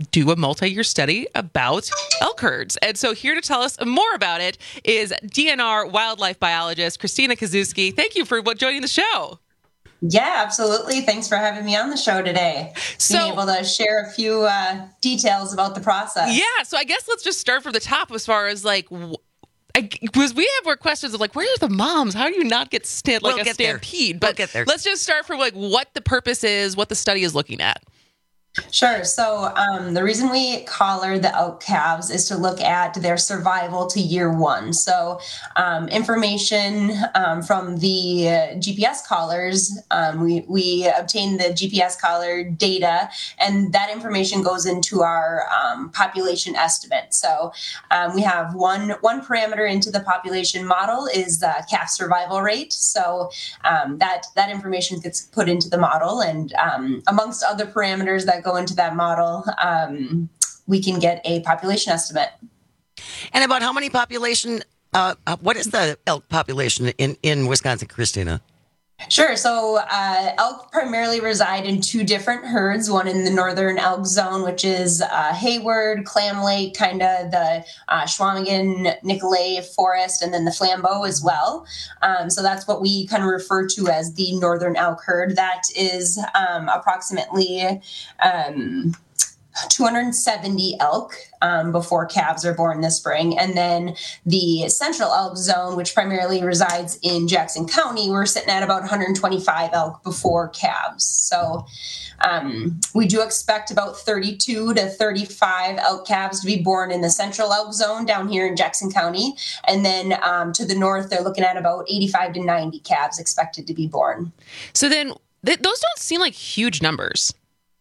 do a multi-year study about elk herds. And so here to tell us more about it is D N R wildlife biologist Christina Kaczewski. Thank you for joining the show. Yeah, absolutely. Thanks for having me on the show today. So, being able to share a few uh, details about the process. Yeah, so I guess let's just start from the top as far as like, because we have more questions of like, where are the moms? How do you not get st- like we'll a get stampede? There. But we'll get there. Let's just start from like what the purpose is, what the study is looking at. Sure. So um, the reason we collar the elk calves is to look at their survival to year one. So um, information um, from the uh, G P S collars, um, we, we obtain the G P S collar data, and that information goes into our um, population estimate. So um, we have one, one parameter into the population model is the calf survival rate. So um, that, that information gets put into the model, and um, amongst other parameters that go into that model, um, we can get a population estimate. And about how many population, uh, uh, what is the elk population in, in Wisconsin, Christina? Sure. So uh, elk primarily reside in two different herds, one in the northern elk zone, which is uh, Hayward, Clam Lake, kind of the uh, Chequamegon, Nicolet forest, and then the Flambeau as well. Um, so that's what we kind of refer to as the northern elk herd. That is um, approximately um, two hundred seventy elk um, before calves are born this spring. And then the central elk zone, which primarily resides in Jackson County, we're sitting at about one hundred twenty-five elk before calves. So um, we do expect about thirty-two to thirty-five elk calves to be born in the central elk zone down here in Jackson County. And then um, to the north, they're looking at about eighty-five to ninety calves expected to be born. So then th- those don't seem like huge numbers.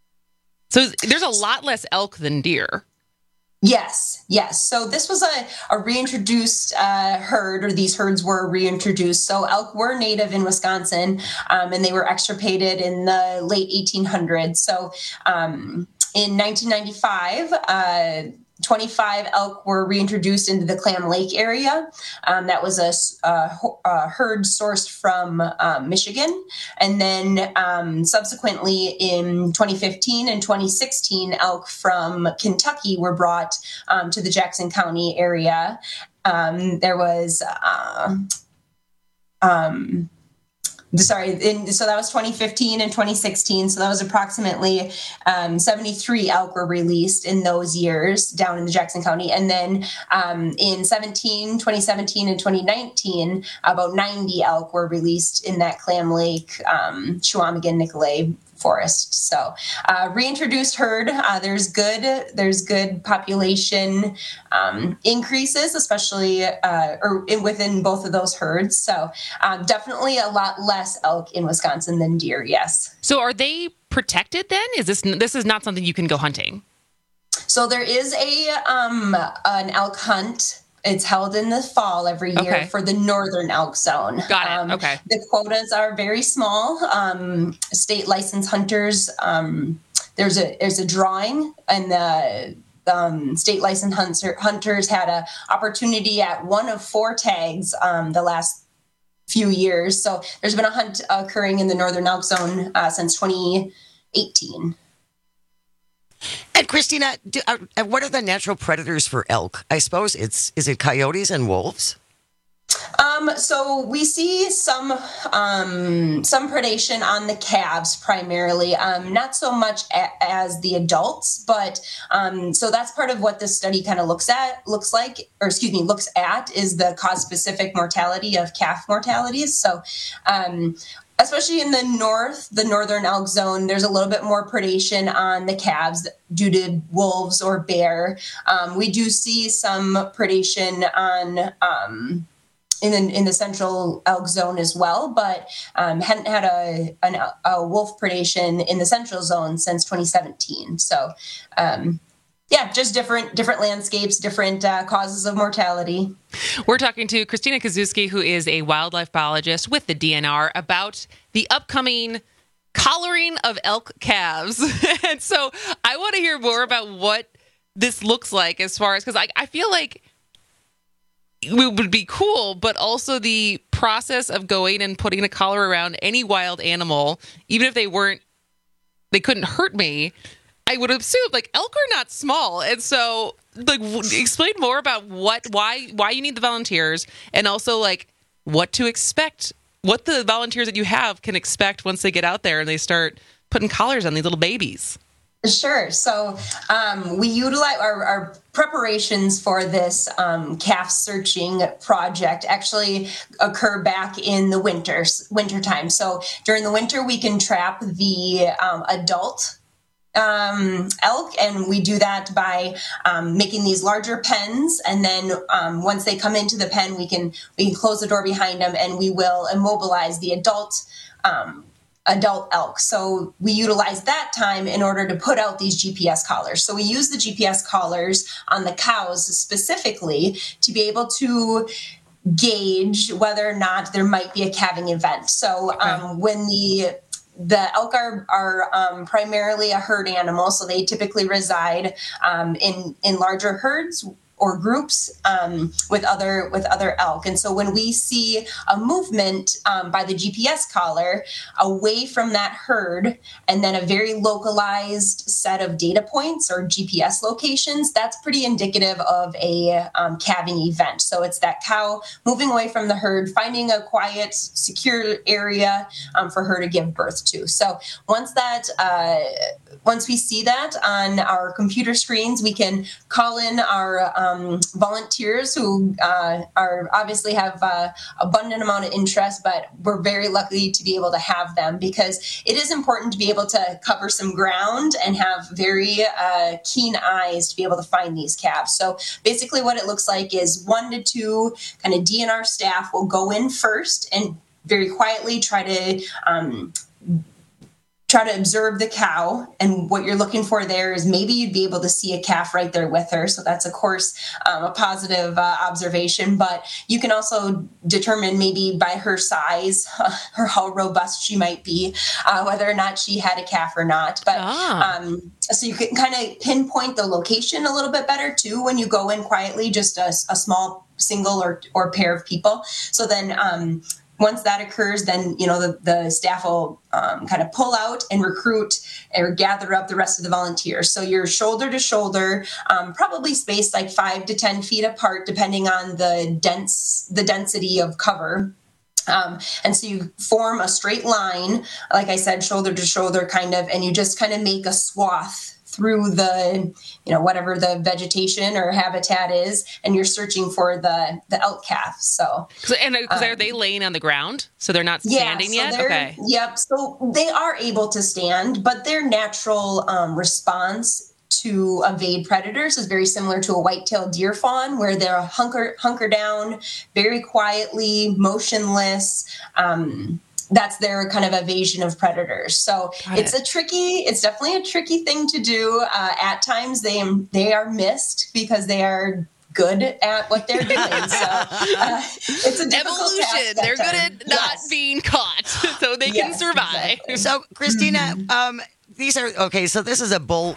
So there's a lot less elk than deer. Yes, yes. So this was a, a reintroduced uh, herd, or these herds were reintroduced. So elk were native in Wisconsin, um, and they were extirpated in the late eighteen hundreds. So um, in nineteen ninety-five, uh, twenty-five elk were reintroduced into the Clam Lake area. Um, that was a, a, a herd sourced from um, Michigan. And then um, subsequently in twenty fifteen and twenty sixteen, elk from Kentucky were brought um, to the Jackson County area. Um, there was... Uh, um, Sorry, in, so that was twenty fifteen and twenty sixteen. So that was approximately um, seventy-three elk were released in those years down in the Jackson County. And then um, in seventeen, twenty seventeen and twenty nineteen, about ninety elk were released in that Clam Lake, um, Chequamegon, Nicolet forest. So uh, reintroduced herd, uh, there's good, there's good population um, increases, especially uh, or in, within both of those herds. So um, definitely a lot less elk in Wisconsin than deer. Yes. So are they protected then? Is this, this is not something you can go hunting? So there is a, um, an elk hunt. It's held in the fall every year okay. for the northern elk zone. Got it. Um, okay. The quotas are very small. Um, state licensed hunters, um, there's a there's a drawing, and the um, state licensed hunter, hunters had an opportunity at one of four tags um, the last few years. So there's been a hunt occurring in the northern elk zone uh, since twenty eighteen. And Christina, do, uh, what are the natural predators for elk? I suppose it's, is it coyotes and wolves? Um, so we see some um, some predation on the calves primarily, um, not so much a- as the adults, but um, so that's part of what this study kind of looks at, looks like, or excuse me, looks at is the cause-specific mortality of calf mortalities. So um, especially in the north, the northern elk zone, there's a little bit more predation on the calves due to wolves or bear. Um, we do see some predation on um, in the in the central elk zone as well, but um, hadn't had a, an, a wolf predation in the central zone since twenty seventeen. So, um, yeah, just different different landscapes, different uh, causes of mortality. We're talking to Christina Kaczewski, who is a wildlife biologist with the D N R, about the upcoming collaring of elk calves. And so I want to hear more about what this looks like as far as, because I, I feel like it would be cool, but also the process of going and putting a collar around any wild animal, even if they weren't, they couldn't hurt me. I I would assume like elk are not small, and so like w- explain more about what why why you need the volunteers, and also like what to expect, what the volunteers that you have can expect once they get out there and they start putting collars on these little babies. Sure. So um, we utilize our, our preparations for this um, calf searching project actually occur back in the winter, winter time. So during the winter, we can trap the um, adult um, elk, and we do that by um, making these larger pens. And then um, once they come into the pen, we can we can close the door behind them, and we will immobilize the adult um adult elk. So we utilize that time in order to put out these G P S collars. So we use the G P S collars on the cows specifically to be able to gauge whether or not there might be a calving event. So um, when the the elk are, are um, primarily a herd animal, so they typically reside um, in, in larger herds or groups um, with other with other elk. And so when we see a movement um, by the G P S collar away from that herd, and then a very localized set of data points or G P S locations, that's pretty indicative of a um, calving event. So it's that cow moving away from the herd, finding a quiet, secure area um, for her to give birth to. So once that, uh, once we see that on our computer screens, we can call in our um, Um, volunteers who uh, are obviously have uh, abundant amount of interest, but we're very lucky to be able to have them because it is important to be able to cover some ground and have very uh, keen eyes to be able to find these calves. So basically what it looks like is one to two kind of D N R staff will go in first and very quietly try to um, try to observe the cow, and what you're looking for there is maybe you'd be able to see a calf right there with her. So that's, of course, um, a positive uh, observation, but you can also determine maybe by her size, uh, or how robust she might be, uh, whether or not she had a calf or not. But ah. um, so you can kind of pinpoint the location a little bit better too when you go in quietly, just a, a small single or, or pair of people. So then um, once that occurs, then, you know, the, the staff will um, kind of pull out and recruit or gather up the rest of the volunteers. So you're shoulder to shoulder, um, probably spaced like five to ten feet apart, depending on the dense, the density of cover. Um, and so you form a straight line, like I said, shoulder to shoulder kind of, and you just kind of make a swath through the, you know, whatever the vegetation or habitat is, and you're searching for the, the elk calf. So, and because um, are they laying on the ground? So they're not standing yeah, so yet? Okay. Yep. So they are able to stand, but their natural um, response to evade predators is very similar to a white-tailed deer fawn, where they're hunker, hunker down very quietly, motionless, um, that's their kind of evasion of predators. So Got it's it. a tricky, it's definitely a tricky thing to do. Uh, at times they they are missed because they are good at what they're doing. So uh, it's a difficult evolution. They're good at not yes. being caught, so they yes, can survive. Exactly. So Christina, mm-hmm. um, these are okay. So this is a bull.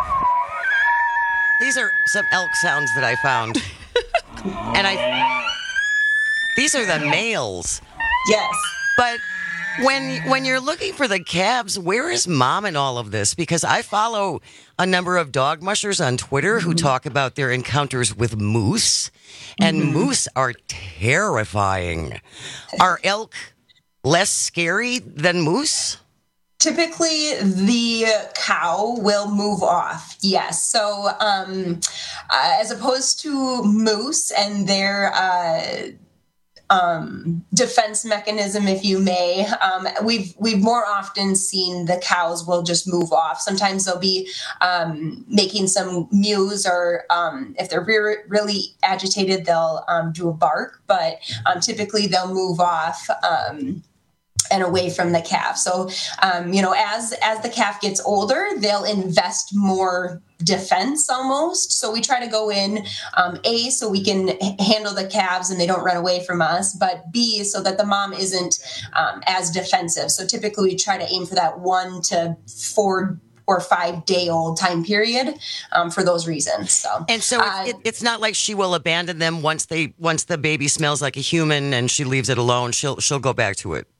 These are some elk sounds that I found, and I. These are the males. Yes, but. When when you're looking for the calves, where is mom in all of this? Because I follow a number of dog mushers on Twitter who mm-hmm. talk about their encounters with moose, and mm-hmm. moose are terrifying. Are elk less scary than moose? Typically, the cow will move off, yes. So um, uh, as opposed to moose and their... Uh, Um, defense mechanism, if you may. Um, we've we've more often seen the cows will just move off. Sometimes they'll be um, making some mews, or um, if they're re- really agitated, they'll um, do a bark. But um, typically, they'll move off um, and away from the calf. So, um, you know, as as the calf gets older, they'll invest more defense almost. So we try to go in, um, A, so we can h- handle the calves and they don't run away from us, but B, so that the mom isn't um, as defensive. So typically we try to aim for that one to four or five day old time period um, for those reasons. So and so uh, it, it's not like she will abandon them once they once the baby smells like a human and she leaves it alone. She'll she'll go back to it.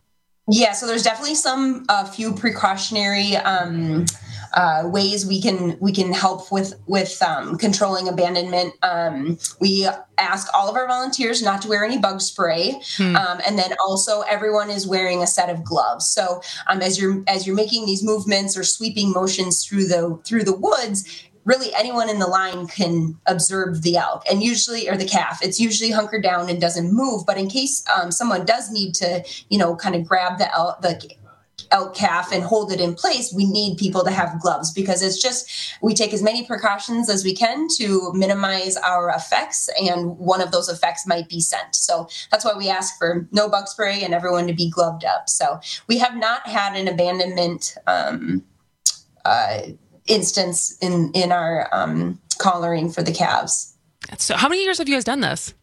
Yeah, so there's definitely some a uh, few precautionary um, uh, ways we can we can help with with um, controlling abandonment. Um, we ask all of our volunteers not to wear any bug spray, hmm. um, and then also everyone is wearing a set of gloves. So um, as you're as you're making these movements or sweeping motions through the through the woods, really anyone in the line can observe the elk and usually, or the calf, it's usually hunkered down and doesn't move. But in case um, someone does need to, you know, kind of grab the elk, the elk calf and hold it in place, we need people to have gloves because it's just, we take as many precautions as we can to minimize our effects. And one of those effects might be scent. So that's why we ask for no bug spray and everyone to be gloved up. So we have not had an abandonment, um, uh, instance in in our um collaring for the calves. So how many years have you guys done this?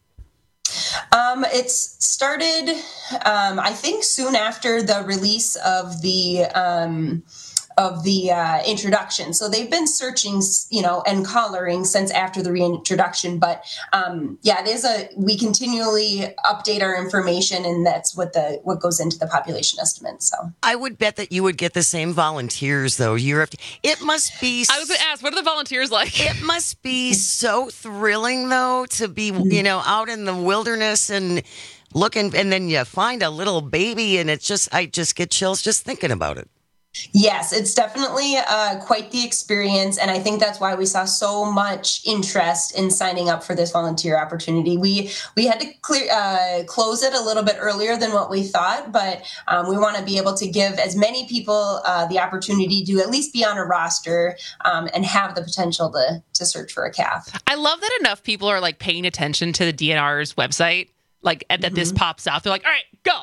Um it's started um I think soon after the release of the um of the uh, introduction. So they've been searching, you know, and collaring since after the reintroduction. But um, yeah, it is a, we continually update our information, and that's what the, what goes into the population estimate. So I would bet that you would get the same volunteers though. Year after, it must be. I was going to ask, what are the volunteers like? It must be so thrilling though to be, you know, out in the wilderness and looking, and then you find a little baby, and it's just, I just get chills just thinking about it. Yes, it's definitely uh, quite the experience. And I think that's why we saw so much interest in signing up for this volunteer opportunity. We we had to clear, uh, close it a little bit earlier than what we thought, but um, we want to be able to give as many people uh, the opportunity to at least be on a roster um, and have the potential to, to search for a calf. I love that enough people are like paying attention to the D N R's website. Like that mm-hmm. this pops out, they're like, all right, go.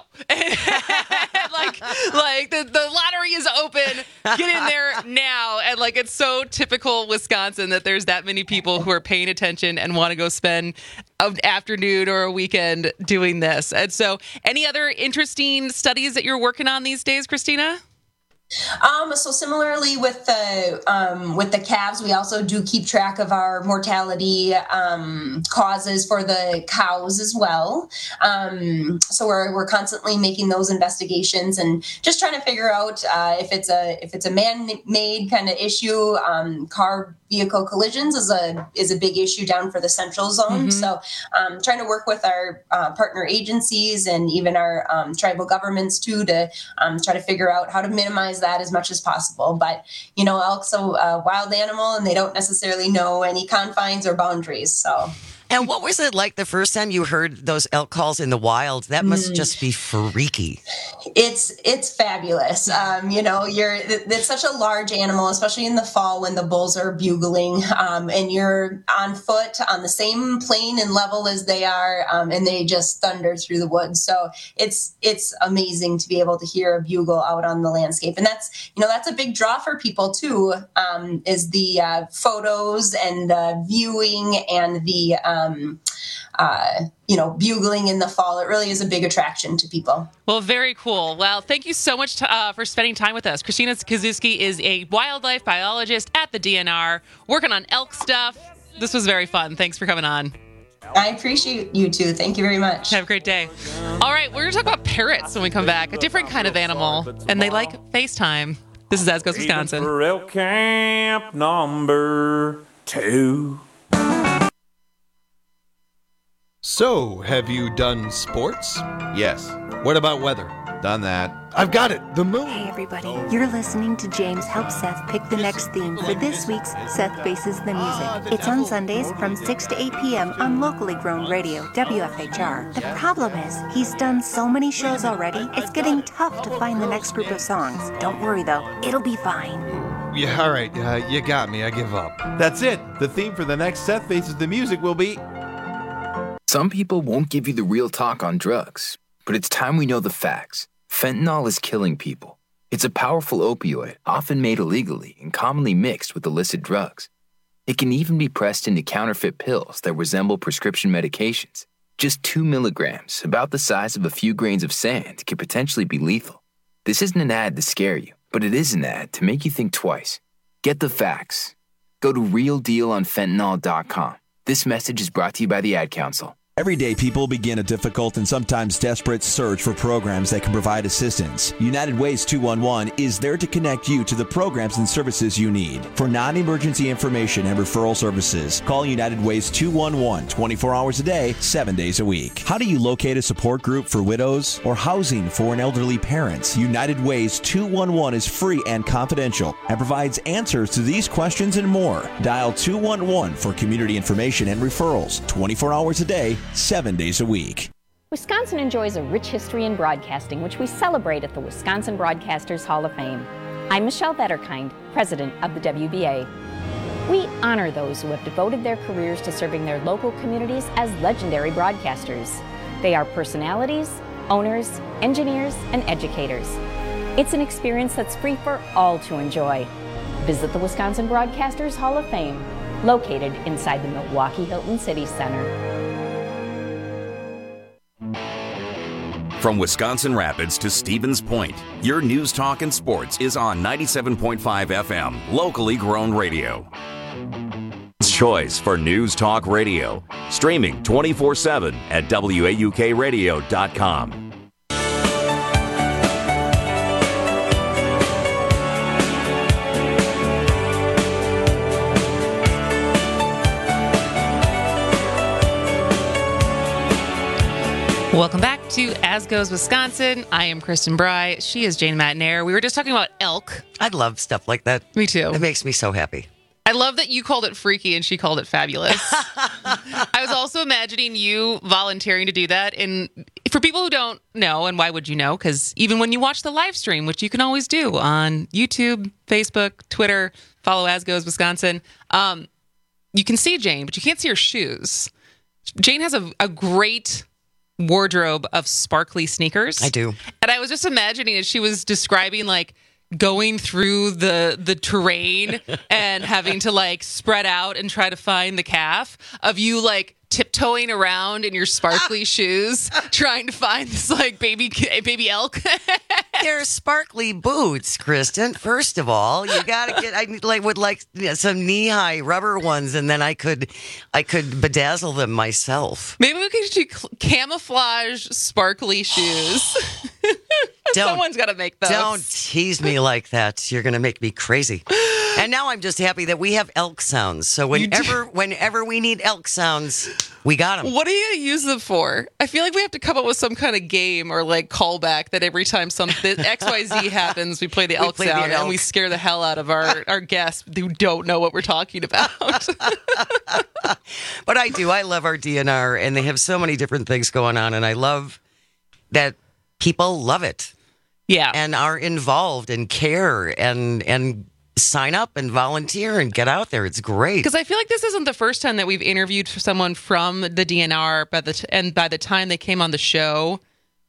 like, like the, the lottery is open. Get in there now. And like, it's so typical Wisconsin that there's that many people who are paying attention and want to go spend an afternoon or a weekend doing this. And so any other interesting studies that you're working on these days, Christina? Um, so similarly with the um, with the calves, we also do keep track of our mortality um, causes for the cows as well. Um, so we're we're constantly making those investigations and just trying to figure out uh, if it's a if it's a man-made kind of issue. Um, car vehicle collisions is a is a big issue down for the central zone. Mm-hmm. So um, trying to work with our uh, partner agencies and even our um, tribal governments too to um, try to figure out how to minimize that as much as possible. But, you know, elk's a uh, wild animal and they don't necessarily know any confines or boundaries. So. And what was it like the first time you heard those elk calls in the wild? That must mm. just be freaky. It's it's fabulous. Um, you know, you're it's such a large animal, especially in the fall when the bulls are bugling, um, and you're on foot on the same plane and level as they are, um, and they just thunder through the woods. So it's it's amazing to be able to hear a bugle out on the landscape, and that's you know that's a big draw for people too. Um, is the uh, photos and the viewing and the um, Um, uh, you know, bugling in the fall. It really is a big attraction to people. Well, very cool. Well, thank you so much to, uh, for spending time with us. Christina Kazuski is a wildlife biologist at the D N R, working on elk stuff. This was very fun. Thanks for coming on. I appreciate you too. Thank you very much. Have a great day. All right, we're going to talk about parrots when we come back. A different kind of animal, and they like FaceTime. This is As Goes Wisconsin. For elk camp number two. So, have you done sports? Yes. What about weather? Done that. I've got it. The moon. Hey, everybody. You're listening to James help Seth pick the next theme for this week's Seth Faces the Music. It's on Sundays from six to eight p.m. on locally grown radio, W F H R. The problem is, he's done so many shows already, it's getting tough to find the next group of songs. Don't worry, though. It'll be fine. Yeah, all right. Uh, you got me. I give up. That's it. The theme for the next Seth Faces the Music will be... Some people won't give you the real talk on drugs, but it's time we know the facts. Fentanyl is killing people. It's a powerful opioid, often made illegally and commonly mixed with illicit drugs. It can even be pressed into counterfeit pills that resemble prescription medications. Just two milligrams, about the size of a few grains of sand, can potentially be lethal. This isn't an ad to scare you, but it is an ad to make you think twice. Get the facts. Go to real deal on fentanyl dot com. This message is brought to you by the Ad Council. Everyday people begin a difficult and sometimes desperate search for programs that can provide assistance. United Ways two one one is there to connect you to the programs and services you need. For non-emergency information and referral services, call United Ways two one one twenty-four hours a day, seven days a week. How do you locate a support group for widows or housing for an elderly parent? United Ways two one one is free and confidential and provides answers to these questions and more. Dial two one one for community information and referrals, twenty-four hours a day, seven days a week. Wisconsin enjoys a rich history in broadcasting, which we celebrate at the Wisconsin Broadcasters Hall of Fame. I'm Michelle Vetterkind, president of the W B A. We honor those who have devoted their careers to serving their local communities as legendary broadcasters. They are personalities, owners, engineers, and educators. It's an experience that's free for all to enjoy. Visit the Wisconsin Broadcasters Hall of Fame, located inside the Milwaukee Hilton City Center. From Wisconsin Rapids to Stevens Point, your news, talk, and sports is on ninety-seven point five F M, locally grown radio. Choice for News Talk Radio, streaming twenty-four seven at W A U K radio dot com. Welcome back to As Goes Wisconsin. I am Kristen Bry. She is Jane Matnair. We were just talking about elk. I love stuff like that. Me too. It makes me so happy. I love that you called it freaky and she called it fabulous. I was also imagining you volunteering to do that. And for people who don't know, and why would you know? Because even when you watch the live stream, which you can always do on YouTube, Facebook, Twitter, follow As Goes Wisconsin, um, you can see Jane, but you can't see her shoes. Jane has a, a great wardrobe of sparkly sneakers. I do. And I was just imagining as she was describing like going through the the terrain and having to like spread out and try to find the calf of you like tiptoeing around in your sparkly shoes trying to find this like baby baby elk. They're sparkly boots, Kristen. First of all, you gotta get. I like would like you know, some knee high rubber ones, and then I could, I could bedazzle them myself. Maybe we could do camouflage sparkly shoes. Don't, Someone's got to make those. Don't tease me like that. You're gonna make me crazy. And now I'm just happy that we have elk sounds. So whenever, whenever we need elk sounds, we got them. What do you use them for? I feel like we have to come up with some kind of game or like callback that every time some X Y Z happens, we play the elk play the sound elk. and we scare the hell out of our, our guests who don't know what we're talking about. But I do. I love our D N R, and they have so many different things going on, and I love that people love it. Yeah. And are involved and care and and sign up and volunteer and get out there. It's great. Because I feel like this isn't the first time that we've interviewed someone from the D N R, by the t- and by the time they came on the show,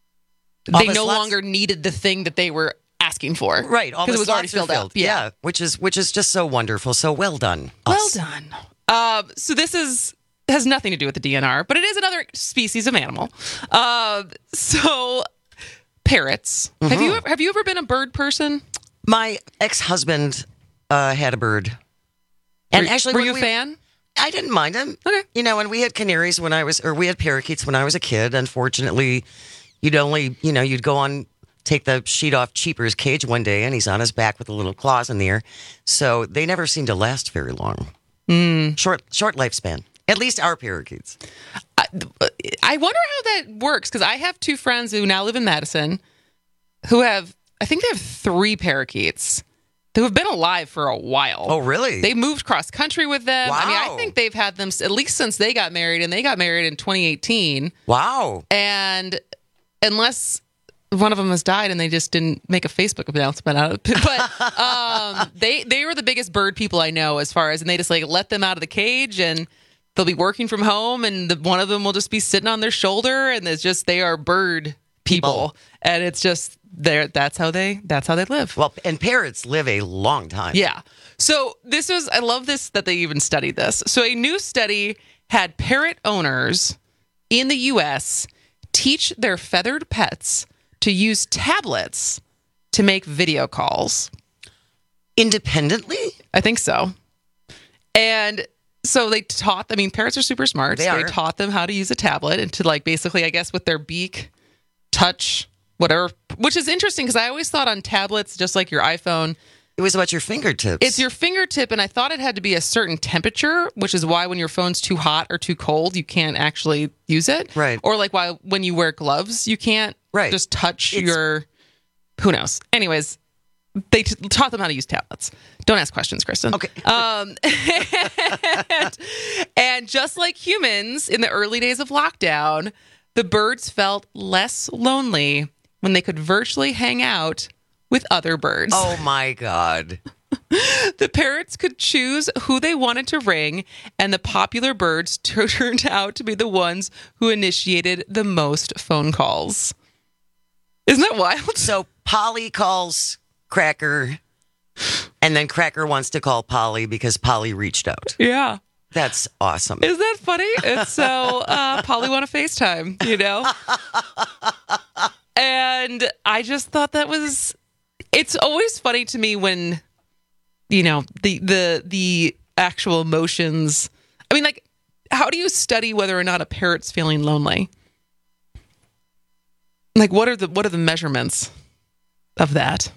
All they the no slots- longer needed the thing that they were asking for. Right. All the Because it was already slots are filled up. Yeah. Yeah. Which is which is just so wonderful. So well done. Well us. done. Um, so this is has nothing to do with the D N R, but it is another species of animal. Uh, so parrots. Mm-hmm. Have you ever, have you ever been a bird person? My ex-husband uh, had a bird. And were, actually, were when you a we- fan? I didn't mind him. Okay. You know, and we had canaries when I was, or we had parakeets when I was a kid. Unfortunately, you'd only, you know, you'd go on, take the sheet off Cheaper's cage one day, and he's on his back with the little claws in the air. So they never seem to last very long. Mm. Short, short lifespan. At least our parakeets. I, I wonder how that works because I have two friends who now live in Madison who have, I think they have three parakeets who have been alive for a while. Oh, really? They moved cross country with them. Wow. I mean, I think they've had them at least since they got married, and they got married in twenty eighteen. Wow. And unless one of them has died and they just didn't make a Facebook announcement out of it. But um, they, they were the biggest bird people I know as far as, and they just like let them out of the cage and they'll be working from home, and the, one of them will just be sitting on their shoulder, and it's just they are bird people, people. And it's just there. That's how they. That's how they live. Well, and parrots live a long time. Yeah. So this was. I love this that they even studied this. So a new study had parrot owners in the U S teach their feathered pets to use tablets to make video calls independently. I think so. And so they taught, I mean, parrots are super smart. They so are. They taught them how to use a tablet and to like basically, I guess, with their beak, touch, whatever, which is interesting because I always thought on tablets, just like your iPhone, it was about your fingertips. It's your fingertip, and I thought it had to be a certain temperature, which is why when your phone's too hot or too cold, you can't actually use it. Right. Or like why when you wear gloves, you can't right. just touch It's- your, who knows. Anyways, they t- taught them how to use tablets. Don't ask questions, Kristen. Okay. Um, and, and just like humans in the early days of lockdown, the birds felt less lonely when they could virtually hang out with other birds. Oh my God. The parrots could choose who they wanted to ring, and the popular birds t- turned out to be the ones who initiated the most phone calls. Isn't that wild? So Polly calls Cracker, and then Cracker wants to call Polly because Polly reached out. Yeah. That's awesome. Isn't that funny? It's so uh, Polly want to FaceTime, you know? And I just thought that was... It's always funny to me when, you know, the the the actual emotions. I mean, like, how do you study whether or not a parrot's feeling lonely? Like, what are the what are the measurements of that?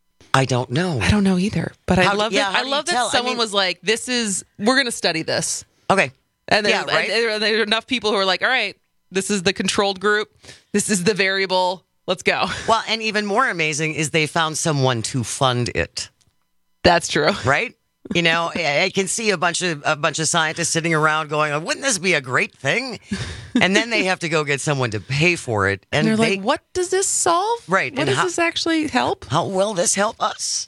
I don't know. I don't know either. But I How- love yeah, that. how I do love you that tell? I someone mean- was like, "This is we're going to study this." Okay. And there, Yeah, right? and there, there are enough people who are like, "All right, this is the controlled group. This is the variable. Let's go." Well, and even more amazing is they found someone to fund it. That's true. Right? You know, I I can see a bunch of a bunch of scientists sitting around going, "Wouldn't this be a great thing?" And then they have to go get someone to pay for it, And and, they're they like, "What does this solve? right? What and does how, this actually help?" how will this help us?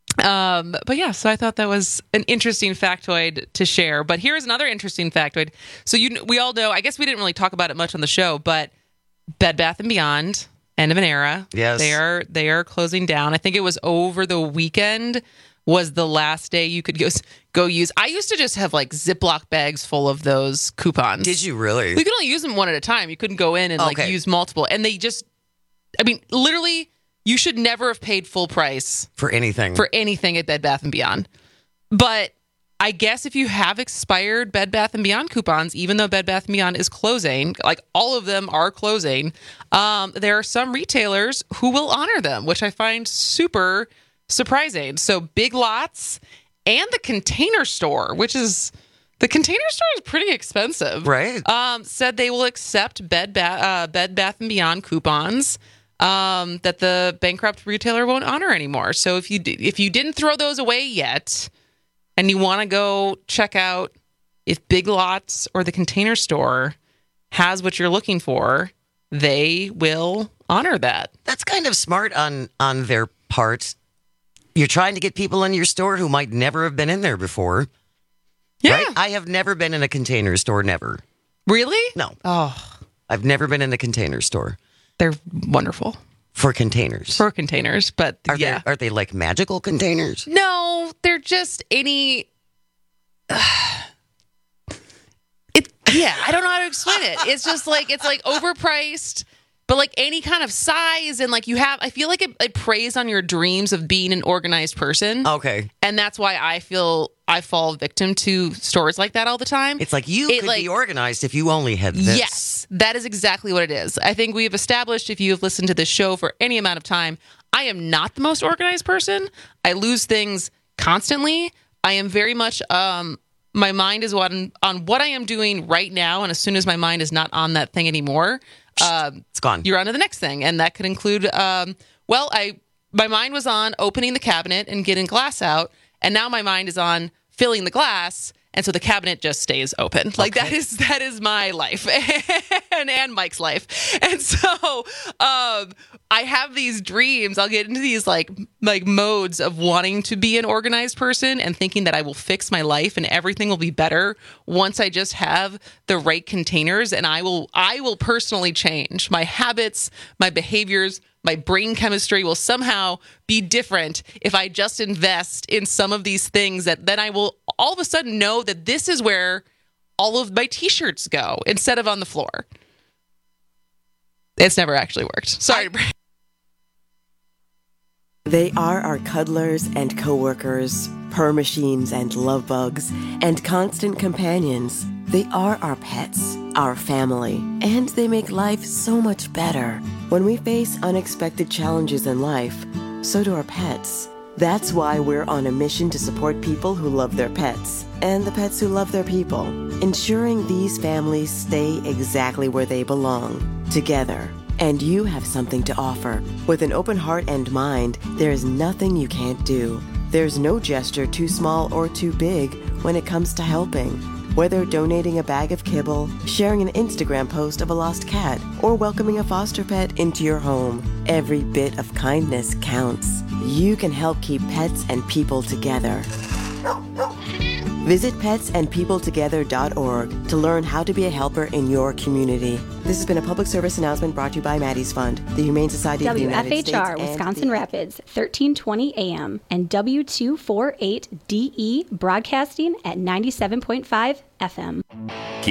Um, but yeah, so I thought that was an interesting factoid to share. But here's another interesting factoid. So you, we all know, I guess we didn't really talk about it much on the show, but Bed Bath and Beyond, end of an era. Yes. They are, they are closing down. I think it was over the weekend was the last day you could go, go use. I used to just have like Ziploc bags full of those coupons. Did you really? You could only use them one at a time. You couldn't go in and like Okay. use multiple. And they just, I mean, literally, you should never have paid full price For anything. for anything at Bed Bath and Beyond. But I guess if you have expired Bed Bath and Beyond coupons, even though Bed Bath and Beyond is closing, like all of them are closing, um, there are some retailers who will honor them, which I find super surprising. So Big Lots and the Container Store, which is the Container Store is pretty expensive, Right. Um, said they will accept Bed Bath uh, Bed Bath and Beyond coupons. Um, that the bankrupt retailer won't honor anymore. So if you did, if you didn't throw those away yet, and you want to go check out if Big Lots or the Container Store has what you're looking for, they will honor that. That's kind of smart on on their part. You're trying to get people in your store who might never have been in there before. Yeah. Right? I have never been in a Container Store, never. Really? No. Oh, I've never been in a Container Store. they're wonderful For containers. for containers, but Are yeah. they are they like magical containers? No, they're just any. It yeah, I don't know how to explain it. It's just like it's like overpriced, but like any kind of size, and like you have. I feel like it, it preys on your dreams of being an organized person, Okay. and that's why I feel I fall victim to stores like that all the time. It's like you It, could like- be organized if you only had this. Yes, that is exactly what it is. I think we have established, if you have listened to this show for any amount of time, I am not the most organized person. I lose things constantly. I am very much, um, my mind is on, on what I am doing right now. And as soon as my mind is not on that thing anymore, um, It's gone. you're on to the next thing. And that could include, um, well, I my mind was on opening the cabinet and getting glass out. And now my mind is on filling the glass. And so the cabinet just stays open. Like Okay. that is that is my life and, and Mike's life. And so um, I have these dreams. I'll get into these like like modes of wanting to be an organized person and thinking that I will fix my life and everything will be better once I just have the right containers, and I will I will personally change my habits, my behaviors. My brain chemistry will somehow be different if I just invest in some of these things that then I will all of a sudden know that this is where all of my t-shirts go instead of on the floor. It's never actually worked. Sorry. They are our cuddlers and coworkers, purr machines and love bugs, and constant companions. They are our pets, our family, and they make life so much better. When we face unexpected challenges in life, so do our pets. That's why we're on a mission to support people who love their pets and the pets who love their people, ensuring these families stay exactly where they belong, together. And you have something to offer. With an open heart and mind, there is nothing you can't do. There's no gesture too small or too big when it comes to helping. Whether donating a bag of kibble, sharing an Instagram post of a lost cat, or welcoming a foster pet into your home, every bit of kindness counts. You can help keep pets and people together. Visit pets and people together dot org to learn how to be a helper in your community. This has been a public service announcement brought to you by Maddie's Fund, the Humane Society of the United States. W F H R, Wisconsin Rapids, thirteen twenty A M, and W two forty-eight D E, broadcasting at ninety-seven point five F M.